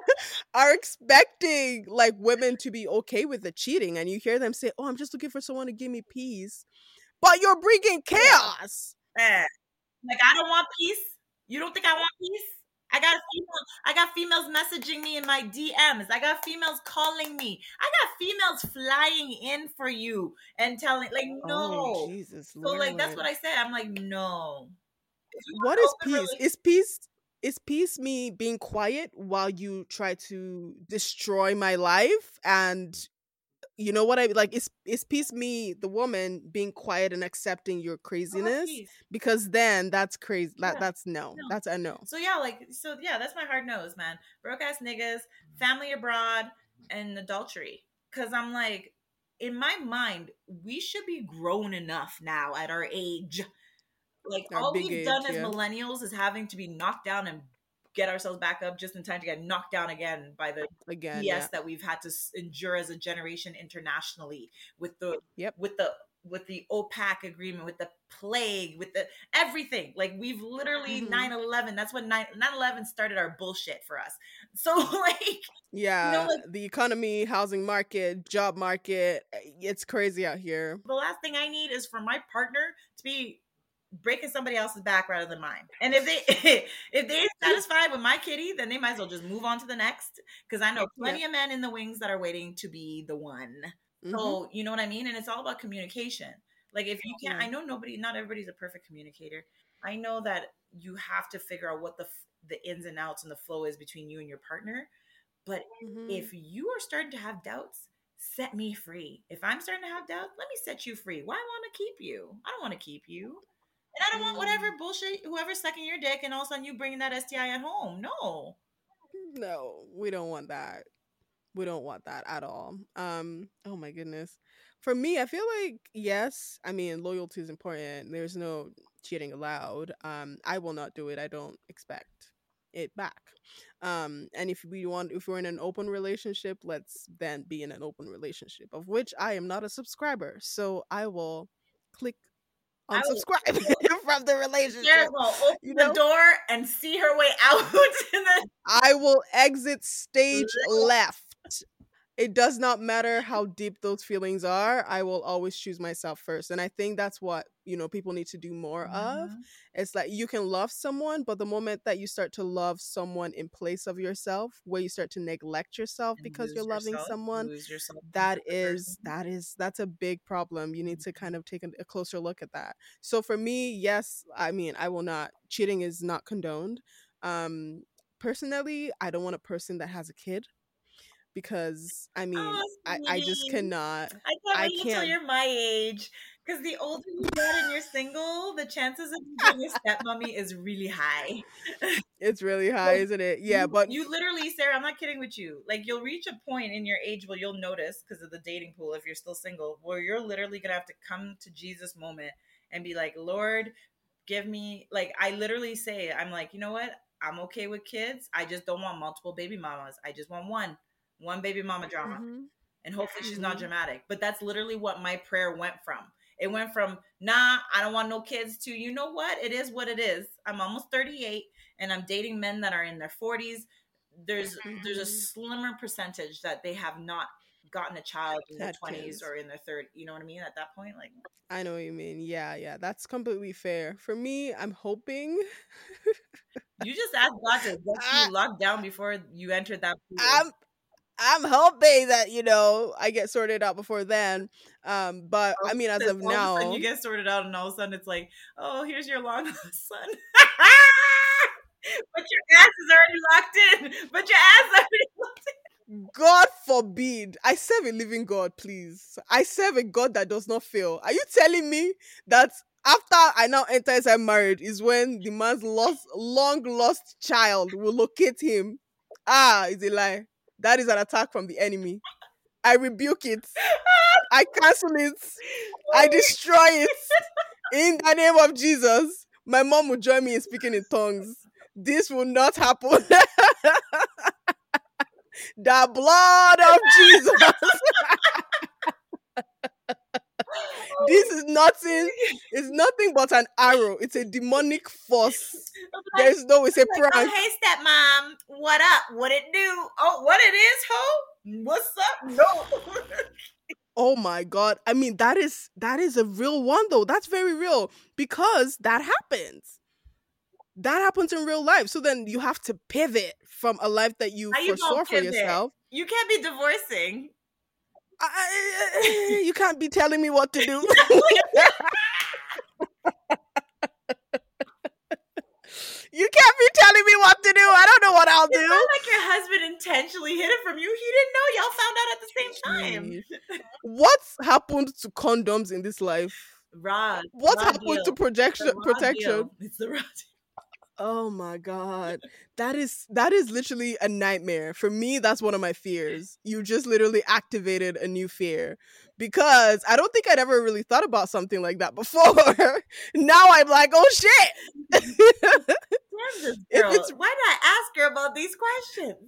are expecting like women to be okay with the cheating, and you hear them say, "Oh, I'm just looking for someone to give me peace," but you're bringing Yeah. chaos. Eh. Like I don't want peace. You don't think I want peace? I got female, I got females messaging me in my D Ms. I got females calling me. I got females flying in for you and telling like Oh, no. Jesus So like that's Lord. what I said. I'm like no. If you want What an is open peace? relationship, Is peace is peace me being quiet while you try to destroy my life? And you know what I like? Is is peace me, the woman, being quiet and accepting your oh, that's craziness? peace. Because then that's crazy. That Yeah. that's no. No. That's a no. So yeah, like so yeah, that's my hard nose, man. Broke ass niggas, family abroad, and adultery. Cause I'm like, in my mind, we should be grown enough now at our age. Like Our all big we've done age, as yeah. millennials is having to be knocked down and get ourselves back up just in time to get knocked down again by the Again, yeah. B S that we've had to endure as a generation internationally with the Yep. with the with the OPAC agreement, with the plague, with the everything. Like we've literally Hmm. nine eleven. That's when nine eleven started our bullshit for us. So like, you know, Yeah, like the economy, housing market, job market, eh, it's crazy out here. the last thing I need is for my partner to be breaking somebody else's back rather than mine. And if they if they ain't satisfied with my kitty, then they might as well just move on to the next. Because I know Yep. plenty of men in the wings that are waiting to be the one. Hmm. So you know what I mean? And it's all about communication. Like if you can't, Yeah. I know nobody, not everybody's a perfect communicator. I know that you have to figure out what the the ins and outs and the flow is between you and your partner. But Hmm. if you are starting to have doubts, set me free. If I'm starting to have doubts, let me set you free. Why want to keep you? I don't want to keep you. And I don't want Mm. whatever bullshit, whoever's sucking your dick, and all of a sudden you bringing that S T I at home. No. No, we don't want that. We don't want that at all. Um, oh my goodness. For me, I feel like yes, I mean loyalty is important. There's no cheating allowed. Um, I will not do it. I don't expect it back. Um, and if we want if we're in an open relationship, let's then be in an open relationship, of which I am not a subscriber. So I will click I will. unsubscribe from the Sarah's relationship. gonna open You the know? door and see her way out. And then I will exit stage left. It does not matter how deep those feelings are. I will always choose myself first. And I think that's what, you know, people need to do more of. Mhm. It's like you can love someone, but the moment that you start to love someone in place of yourself, where you start to neglect yourself And because you're lose loving yourself, someone, lose yourself into that the person. is that is that's a big problem. You need to Mhm. kind of take a, a closer look at that. So for me, yes, I mean, I will not cheating is not condoned. Um personally, I don't want a person that has a kid because I mean, Oh, I I just sweetie. cannot. I can't I wait until can't. you're my age. Because the older you get and you're single, the chances of you being a stepmommy is really high. It's really high, Like isn't it? Yeah, you, but you literally, Sarah, I'm not kidding with you. Like you'll reach a point in your age where you'll notice because of the dating pool, if you're still single, where you're literally gonna have to come to Jesus moment and be like, Lord, give me like I literally say, I'm like, you know what? I'm okay with kids. I just don't want multiple baby mamas. I just want one, one baby mama drama mhm, and hopefully she's not mhm, dramatic. But that's literally what my prayer went from. It went from, nah, I don't want no kids to, you know what? It is what it is. I'm almost thirty-eight and I'm dating men that are in their forties. There's there's a mhm. slimmer percentage that they have not gotten a child in their Had twenties kids. or in their thirties. You know what I mean? At that point, like, I know what you mean. Yeah, yeah, that's completely fair. For me, I'm hoping. you just asked God to get I, you locked down before you entered that pool. I'm I'm hoping that you know I get sorted out before then. Um, but All I of mean, a as sudden, of all of a sudden you now, get sorted out, and all of a sudden it's like, oh, here's your long lost son. But your ass is already locked in. But your ass already locked God forbid, I serve a living God. Please, I serve a God that does not fail. Are you telling me that after I now enter inside marriage is when the man's lost, long lost child will locate him? Ah, it's a lie. That is an attack from the enemy. I rebuke it. I cancel it. I destroy it in the name of Jesus. My mom will join me in speaking in tongues. This will not happen. The blood of Jesus. This is nothing. It's nothing but an arrow. It's a demonic force. like, There's no. It's a like, oh, prank. hey, stepmom, what up? What it do? Oh, what it is, ho? What's up? No. Oh my god. I mean, that is that is a real one though. That's very real because that happens. That happens in real life. So then you have to pivot from a life that you How you foresaw gonna for pivot? yourself. You can't be divorcing. I, you can't be telling me what to do. You can't be telling me what to do. I don't know what I'll It's do. not like your husband intentionally hid it from you. He didn't know. Y'all found out at the same time. Jeez. What's happened to condoms in this life? Raw. What's raw happened deal. to projection The raw protection? deal. It's the raw deal. Oh my god. That is that is literally a nightmare. For me, that's one of my fears. You just literally activated a new fear. Because I don't think I'd ever really thought about something like that before. Now I'm like, oh shit. Damn this If girl. it's Why did I ask her about these questions?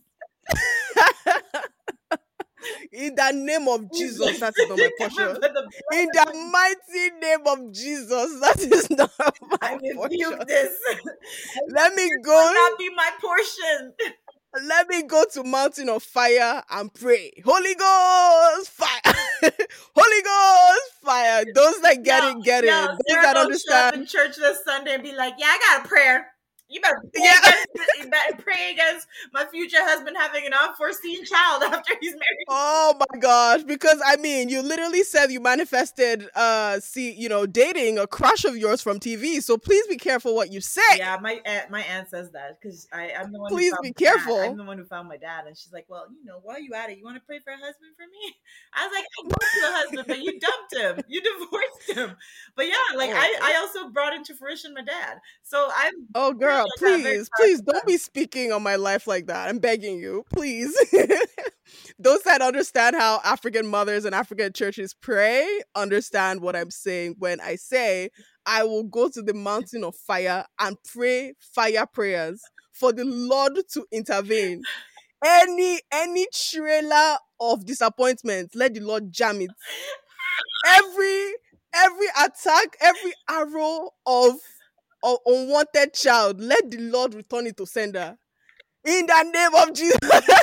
in the name of Jesus, that is not my portion. But the In the mighty name of Jesus, that is not I my portion. rebuke this. Let me Will go. not be my portion. Let me go to mountain of fire and pray. Holy Ghost fire. Holy Ghost fire. Those that get Yo, it, get yo, it. Those Sarah that gonna show up in understand. church this Sunday and be like, "Yeah, I got a prayer. You better pray, Yeah. against, you better pray against my future husband having an unforeseen child after he's married." Oh my gosh. Because I mean, you literally said you manifested uh see, you know, dating a crush of yours from T V. So please be careful what you say. Yeah, my aunt, my aunt says that because I'm the one. Please who found be my dad. careful. I'm the one who found my dad, and she's like, "Well, you know, while you at it, you want to pray for a husband for me?" I was like, "I want you a husband, but you dumped him. You divorced him." But yeah, like Oh. I, I also brought into fruition my dad. So I'm. Oh girl, really got very please, proud please of don't them. be speaking on my life like that. I'm begging you, please. Those that understand how African mothers and African churches pray understand what I'm saying when I say I will go to the mountain of fire and pray fire prayers for the Lord to intervene. Any any trailer of disappointment, let the Lord jam it. Every every attack, every arrow of of unwanted child, let the Lord return it to sender. In the name of Jesus.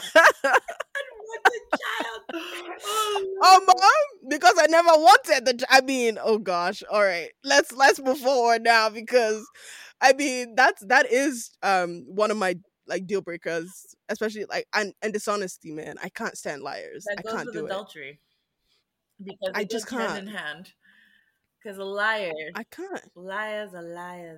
Unwanted child. Oh, Oh, mom, because I never wanted the. ch- I mean, oh gosh. All right, let's let's move forward now because, I mean, that's that is um one of my like deal breakers, especially like and and dishonesty, man. I can't stand liars. that I goes can't with do it. adultery because I it goes just hand in can't. hand. Because a liar, I can't. liars are liars.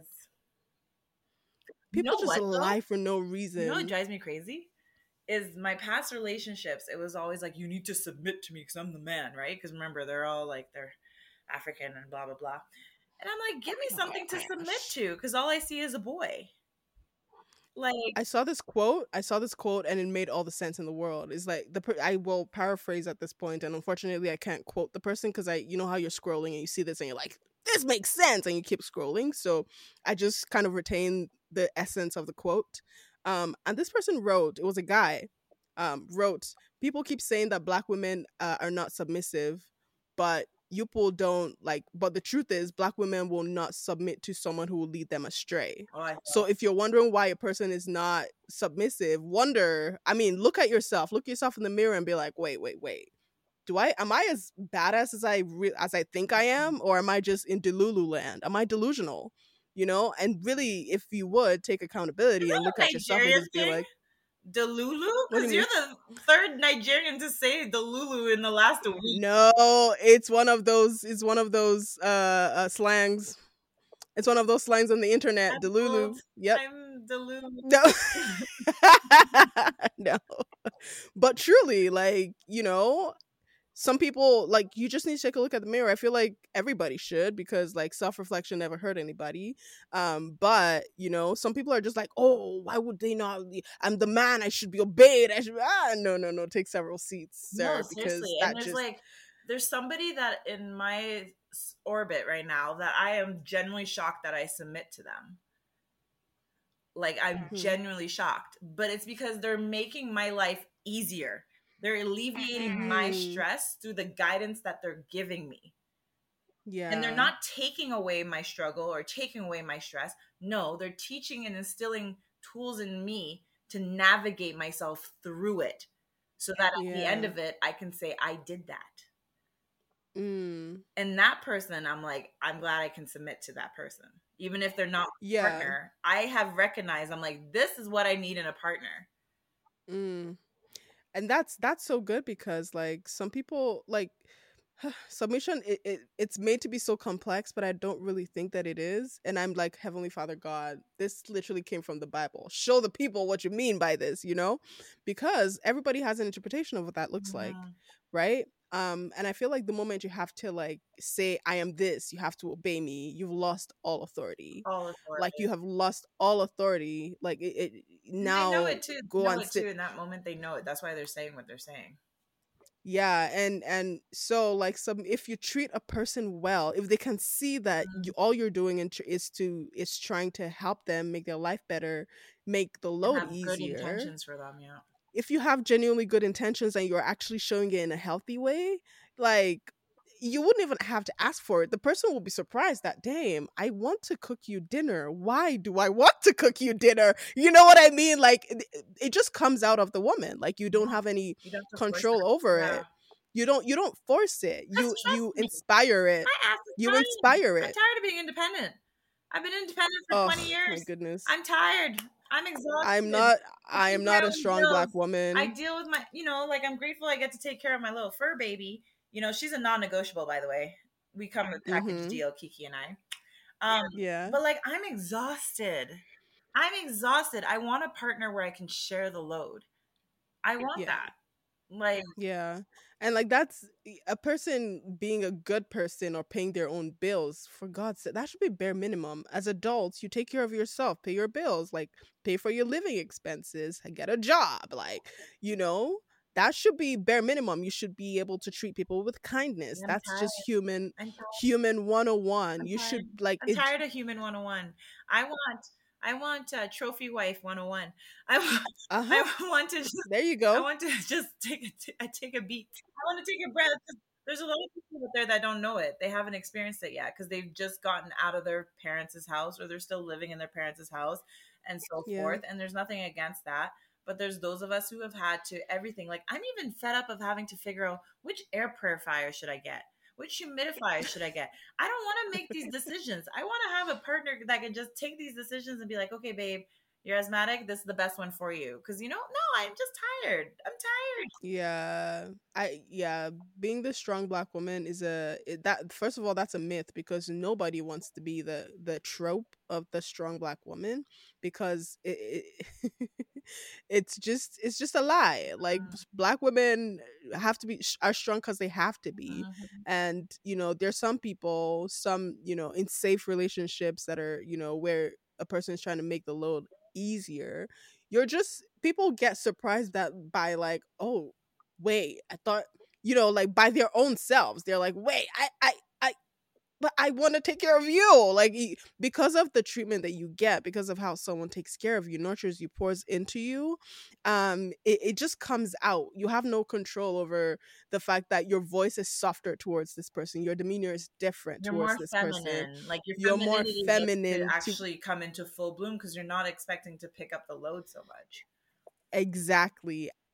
You People know just what though? lie for no You know what reason. drives me crazy? Is my past relationships, it was always like, you need to submit to me because I'm the man, right? Because remember, they're all like, they're African and blah, blah, blah. And I'm like, give me something to submit to because all I see is a boy. Like, I saw this quote. I saw this quote, and it made all the sense in the world. It's like the per- I will paraphrase at this point, and unfortunately, I can't quote the person because I, you know how you're scrolling and you see this and you're like, this makes sense, and you keep scrolling. So I just kind of retain the essence of the quote. Um, and this person wrote, it was a guy, um, wrote, people keep saying that black women uh, are not submissive, but you people don't like. But the truth is, black women will not submit to someone who will lead them astray. oh, I So if you're wondering why a person is not submissive, wonder, I mean, look at yourself, look yourself in the mirror and be like, wait, wait, wait. do I am I as badass as I re- as I think I am, or am I just in Delulu land? Am I delusional? You know, and really, if you would take Is accountability and look that at a yourself and Nigerian just be thing? like, Delulu? what do Because you you're mean? the third Nigerian to say Delulu in the last week. No, it's one of those. It's one of those uh, uh slangs. It's one of those slangs on the internet. I'm bold. Delulu. Yep. I'm Delulu. No. No. But truly, like, you know, some people, like, you just need to take a look at the mirror. I feel like everybody should, because like self-reflection never hurt anybody. Um but you know, some people are just like, oh, why would they not, I'm the man, I should be obeyed, I should be, ah, no, no, no, take several seats, No, sir, seriously. because And that there's just, like, there's somebody that in my s- orbit right now that I am genuinely shocked that I submit to them. Like, I'm mhm, genuinely shocked, but it's because they're making my life easier. They're alleviating my mhm, stress through the guidance that they're giving me. And they're yeah, not taking away my struggle or taking away my stress. No, they're teaching and instilling tools in me to navigate myself through it so that at the end yeah, of it, I can say, I did that. mm, And that person, I'm like, I'm glad I can submit to that person. Even if they're not a yeah, partner, I have recognized, I'm like, this is what I need in a partner. mm. And that's that's so good, because like some people like submission, it, it it's made to be so complex, but I don't really think that it is. And I'm like, Heavenly Father God, this literally came from the Bible, show the people what you mean by this, you know, because everybody has an interpretation of what that looks like, Mhm. right? Um and I feel like the moment you have to like say I am this, you have to obey me, you've lost all authority. All Like authority. you have lost all authority, like it, it And they know now it too. They go know and it sit. too. In that moment, they know it. That's why they're saying what they're saying. Yeah, and and so like some, if you treat a person well, if they can see that you, Mhm. all you're doing in tr- is to is trying to help them make their life better, make the And load have good easier. intentions for them, yeah. If you have genuinely good intentions and you're actually showing it in a healthy way, like you wouldn't even have to ask for it. The person will be surprised that, damn, I want to cook you dinner. Why do I want to cook you dinner? You know what I mean? Like it, it just comes out of the woman. Like you don't Yeah. have any You don't have to force control it. over Yeah. it. You don't you don't force it. Because You trust you me, inspire it. my ass is You tired. inspire I'm it. tired of being independent. I've been independent for Oh twenty my years. goodness. I'm tired. I'm I'm exhausted. not I I take am care not a of my strong black bills. I woman. deal with my, you know, like I'm grateful I get to take care of my little fur baby. You know, she's a non-negotiable, by the way. We come with package Mhm. deal, Kiki and I. Um, Yeah. but like I'm exhausted. I'm exhausted. I want a partner where I can share the load. I want Yeah. that. Like, Yeah. And like that's a person being a good person or paying their own bills, for God's sake. That should be bare minimum. As adults, you take care of yourself, pay your bills, like pay for your living expenses, get a job, like, you know, that should be bare minimum. You should be able to treat people with kindness. I'm That's tired. just human I'm tired. human one oh one. I'm You tired. should like I'm it. tired of human one oh one. I want I want uh, trophy wife one oh one. I want Uh-huh. I want to just There you I go. want to just take a t- I take a beat. I want to take a breath. There's a lot of people out there that don't know it. They haven't experienced it yet because they've just gotten out of their parents' house or they're still living in their parents' house and so Yeah. forth. And there's nothing against that. But there's those of us who have had to everything. Like I'm even fed up of having to figure out which air purifier should I get? Which humidifier should I get? I don't want to make these decisions. I want to have a partner that can just take these decisions and be like, okay, babe, you're asthmatic. This is the best one for you. Because, you know, no, I'm just tired. I'm tired. Yeah, I yeah, being the strong black woman is a it, that first of all, that's a myth, because nobody wants to be the the trope of the strong black woman, because it, it it's just it's just a lie. Like Mm, black women have to be are strong because they have to be. mhm. And you know, there's some people, some, you know, in safe relationships that are, you know, where a person is trying to make the load easier, you're just, people get surprised that by like, oh wait, I thought, you know, like by their own selves, they're like, wait, i i i but I want to take care of you, like y- because of the treatment that you get, because of how someone takes care of you, nurtures you, pours into you. Um it, it just comes out. You have no control over the fact that your voice is softer towards this person, your demeanor is different You're towards more this person, feminine. Like your you're more femininity gets to feminine to, actually come into full bloom because you're not expecting to pick up the load so much. exactly.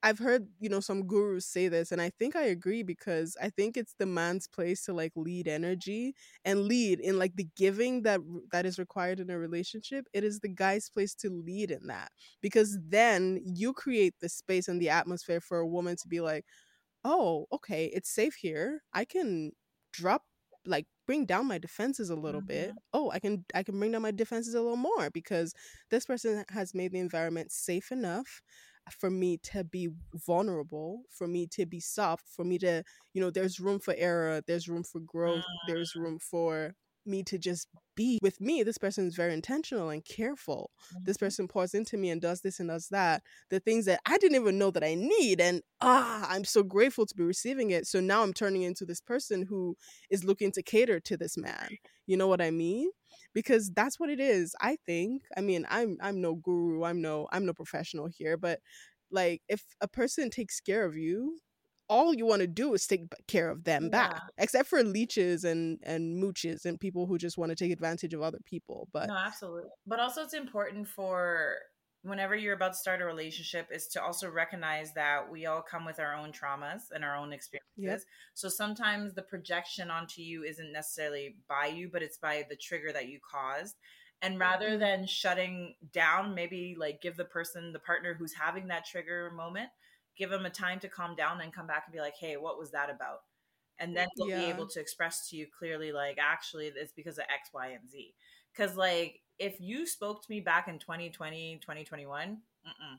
I've heard, you know, some gurus say this, and I think I agree because I think it's the man's place to like lead energy and lead in like the giving that r- that is required in a relationship. It is the guy's place to lead in that because then you create the space and the atmosphere for a woman to be like, oh, okay, it's safe here. I can drop, like, bring down my defenses a little bit. Mm-hmm. Oh, I can I can bring down my defenses a little more because this person has made the environment safe enough for me to be vulnerable, for me to be soft, for me to, you know, there's room for error, there's room for growth, there's room for me to just be. With me, this person is very intentional and careful. This Mm-hmm. person pours into me and does this and does that, the things that I didn't even know that I need. And ah, I'm so grateful to be receiving it. So now I'm turning into this person who is looking to cater to this man. You know what I mean? Because that's what it is, I think. I mean, I'm I'm no guru, I'm no I'm no professional here, but like if a person takes care of you, all you want to do is take b- care of them back. Yeah. Except for leeches and and mooches and people who just want to take advantage of other people. But No, absolutely. But also, it's important for whenever you're about to start a relationship is to also recognize that we all come with our own traumas and our own yep. experiences. So sometimes the projection onto you isn't necessarily by you, but it's by the trigger that you caused. And rather Mm, than shutting down, maybe like give the person, the partner who's having that trigger moment, give them a time to calm down and come back and be like, hey, what was that about? And then they'll be yeah. able to express to you clearly, like, actually, it's because of X, Y, and Z. Because, like, if you spoke to me back in twenty twenty, twenty twenty-one, mm-mm.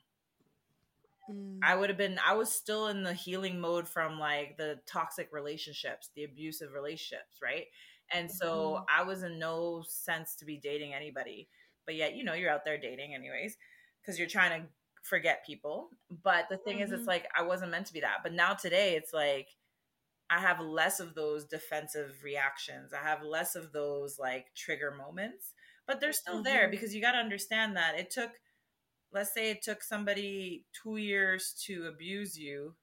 Mm, I would have been, I was still in the healing mode from like the toxic relationships, the abusive relationships, right? And so mm, I was in no sense to be dating anybody. But yet, you know, you're out there dating anyways because you're trying to forget people. But the thing is, it's mm-hmm. like I wasn't meant to be that. But now today, it's like, I have less of those defensive reactions. I have less of those like trigger moments, but they're still there Mm-hmm. because you got to understand that it took, let's say it took somebody two years to abuse you.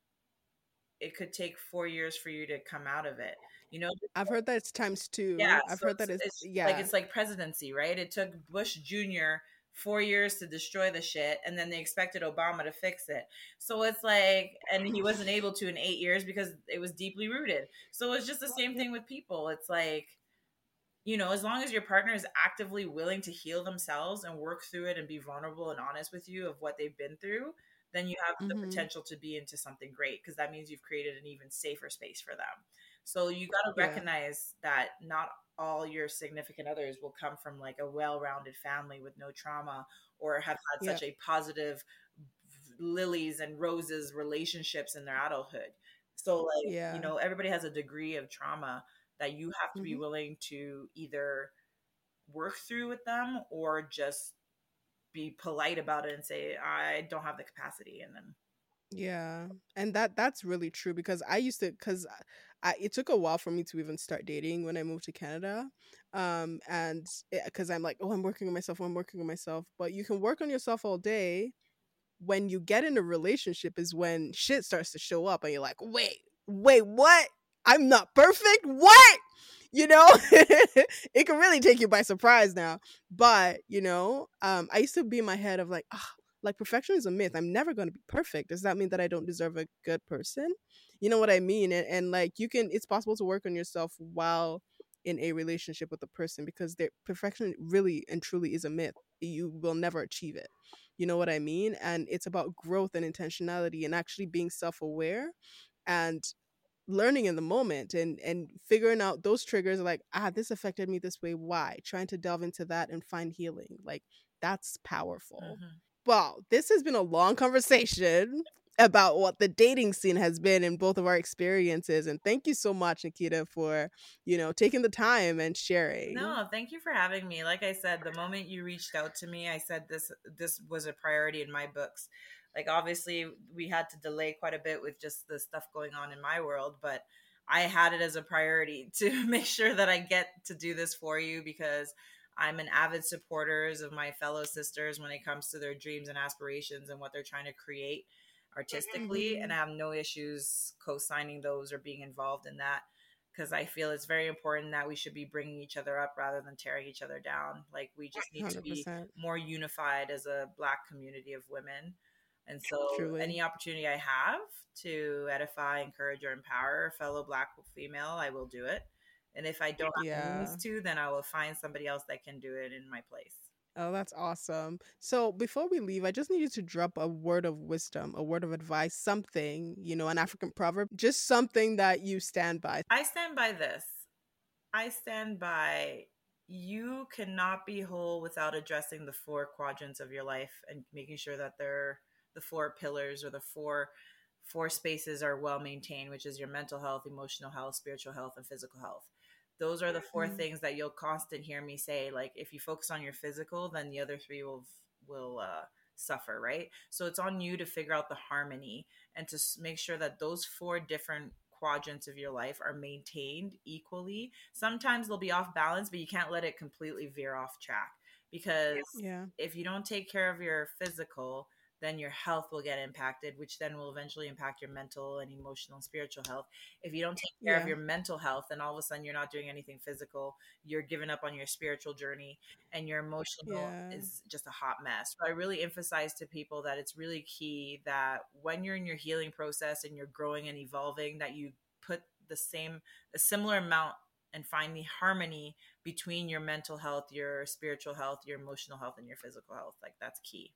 It could take four years for you to come out of it. You know, I've heard that it's times yeah, two. I've so heard it's that it's it's like yeah. it's like presidency, right? It took Bush Junior four years to destroy the shit, and then they expected Obama to fix it. So it's like, and he wasn't able to in eight years because it was deeply rooted. So it's just the same thing with people. It's like, you know, as long as your partner is actively willing to heal themselves and work through it and be vulnerable and honest with you of what they've been through, then you have the Mm-hmm. potential to be into something great because that means you've created an even safer space for them. So you got to Yeah. recognize that not all your significant others will come from like a well-rounded family with no trauma or have had Yeah. such a positive lilies and roses relationships in their adulthood. So like, you Yeah. know, everybody has a degree of trauma that you have to be Mm-hmm. willing to either work through with them or just be polite about it and say I don't have the capacity, and then Yeah. And that that's really true because I used to cuz I, it took a while for me to even start dating when I moved to Canada. Um and cuz I'm like, "Oh, I'm working on myself, I'm working on myself." But you can work on yourself all day. When you get in a relationship is when shit starts to show up and you're like, "Wait, wait, what? I'm not perfect? What?" You know? It can really take you by surprise now. But, you know, um I used to be in my head of like, ah, like perfection is a myth. I'm never going to be perfect. Does that mean that I don't deserve a good person? You know what I mean? And, and like you can it's possible to work on yourself while in a relationship with a person because their perfection really and truly is a myth. You will never achieve it. You know what I mean? And it's about growth and intentionality and actually being self-aware and learning in the moment and and figuring out those triggers like, ah, this affected me this way, why? Trying to delve into that and find healing. Like that's powerful. mm-hmm. Well, this has been a long conversation about what the dating scene has been in both of our experiences. And thank you so much, Nikita, for, you know, taking the time and sharing. No, thank you for having me. Like I said, the moment you reached out to me, I said this this was a priority in my books. Like obviously we had to delay quite a bit with just the stuff going on in my world, but I had it as a priority to make sure that I get to do this for you because I'm an avid supporters of my fellow sisters when it comes to their dreams and aspirations and what they're trying to create artistically, and Mm-hmm. I have no issues co-signing those or being involved in that because I feel it's very important that we should be bringing each other up rather than tearing each other down. Like we just need to be one hundred percent. more unified as a Black community of women. And so Truly. any opportunity I have to edify, encourage, or empower a fellow Black female, I will do it. And if I don't have the Yeah. means to, then I will find somebody else that can do it in my place. Oh, that's awesome. So before we leave, I just need you to drop a word of wisdom, a word of advice, something, you know, an African proverb, just something that you stand by. I stand by this. I stand by you cannot be whole without addressing the four quadrants of your life and making sure that they're the four pillars or the four four spaces are well maintained, which is your mental health, emotional health, spiritual health, and physical health. Those are the four Mm. things that you'll constant hear me say. Like, if you focus on your physical, then the other three will will uh, suffer, right? So it's on you to figure out the harmony and to s- make sure that those four different quadrants of your life are maintained equally. Sometimes they'll be off balance, but you can't let it completely veer off track, because Yeah. if you don't take care of your physical, then your health will get impacted, which then will eventually impact your mental and emotional and spiritual health. If you don't take care of Yeah. your mental health, then all of a sudden you're not doing anything physical. You're giving up on your spiritual journey, and your emotional Yeah. is just a hot mess. So I really emphasize to people that it's really key that when you're in your healing process and you're growing and evolving, that you put the same, a similar amount and find the harmony between your mental health, your spiritual health, your emotional health, and your physical health. Like, that's key.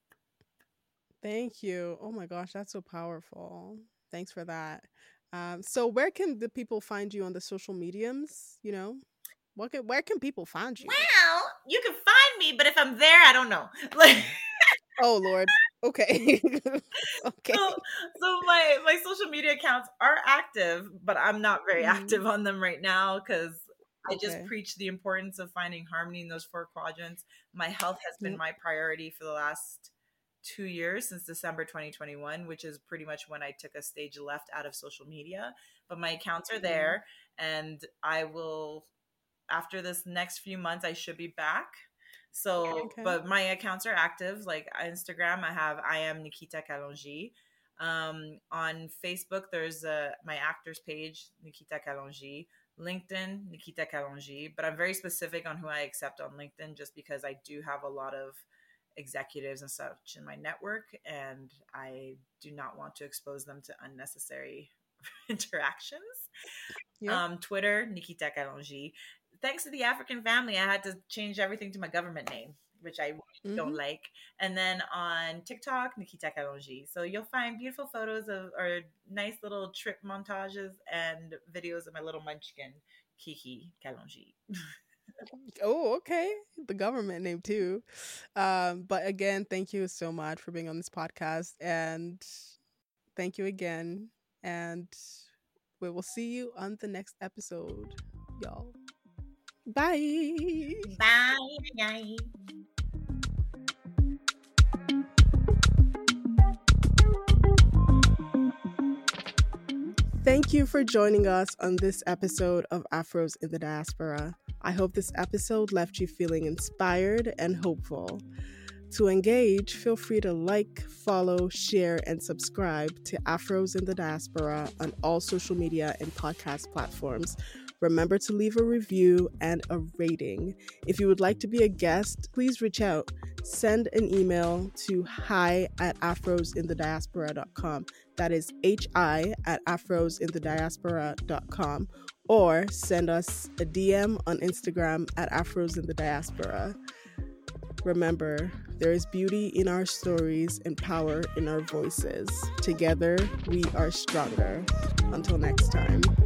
Thank you. Oh my gosh, that's so powerful. Thanks for that. Um, so where can the people find you on the social mediums? You know, what can, where can people find you? Well, you can find me, but if I'm there, I don't know. Like, Oh Lord. Okay. Okay. so, so my my social media accounts are active, but I'm not very Mhm. active on them right now because I just Okay. preach the importance of finding harmony in those four quadrants. My health has been Yep. my priority for the last two years, since December twenty twenty-one, which is pretty much when I took a stage left out of social media. But my accounts are Yeah. there, and I will, after this next few months, I should be back. So, Okay. but my accounts are active. Like Instagram, I have I am Nikita Kalonji. Um, on Facebook, there's a my actors page, Nikita Kalonji. LinkedIn, Nikita Kalonji. But I'm very specific on who I accept on LinkedIn, just because I do have a lot of executives and such in my network, and I do not want to expose them to unnecessary interactions. Yep. Um, Twitter, Nikita Kalonji. Thanks to the African family, I had to change everything to my government name, which I don't Mhm. like. And then on TikTok, Nikita Kalonji. So you'll find beautiful photos of, or nice little trip montages and videos of my little munchkin, Kiki Kalonji. Oh, okay. The government name too. Um, but again, thank you so much for being on this podcast, and thank you again. And we will see you on the next episode, y'all. Bye. Bye. Thank you for joining us on this episode of Afros in the Diaspora. I hope this episode left you feeling inspired and hopeful. To engage, feel free to like, follow, share, and subscribe to Afros in the Diaspora on all social media and podcast platforms. Remember to leave a review and a rating. If you would like to be a guest, please reach out. Send an email to hi at afrosinthediaspora dot com. That is hi at afrosinthediaspora dot com. Or send us a D M on Instagram at afrosinthediaspora. Remember, there is beauty in our stories and power in our voices. Together, we are stronger. Until next time.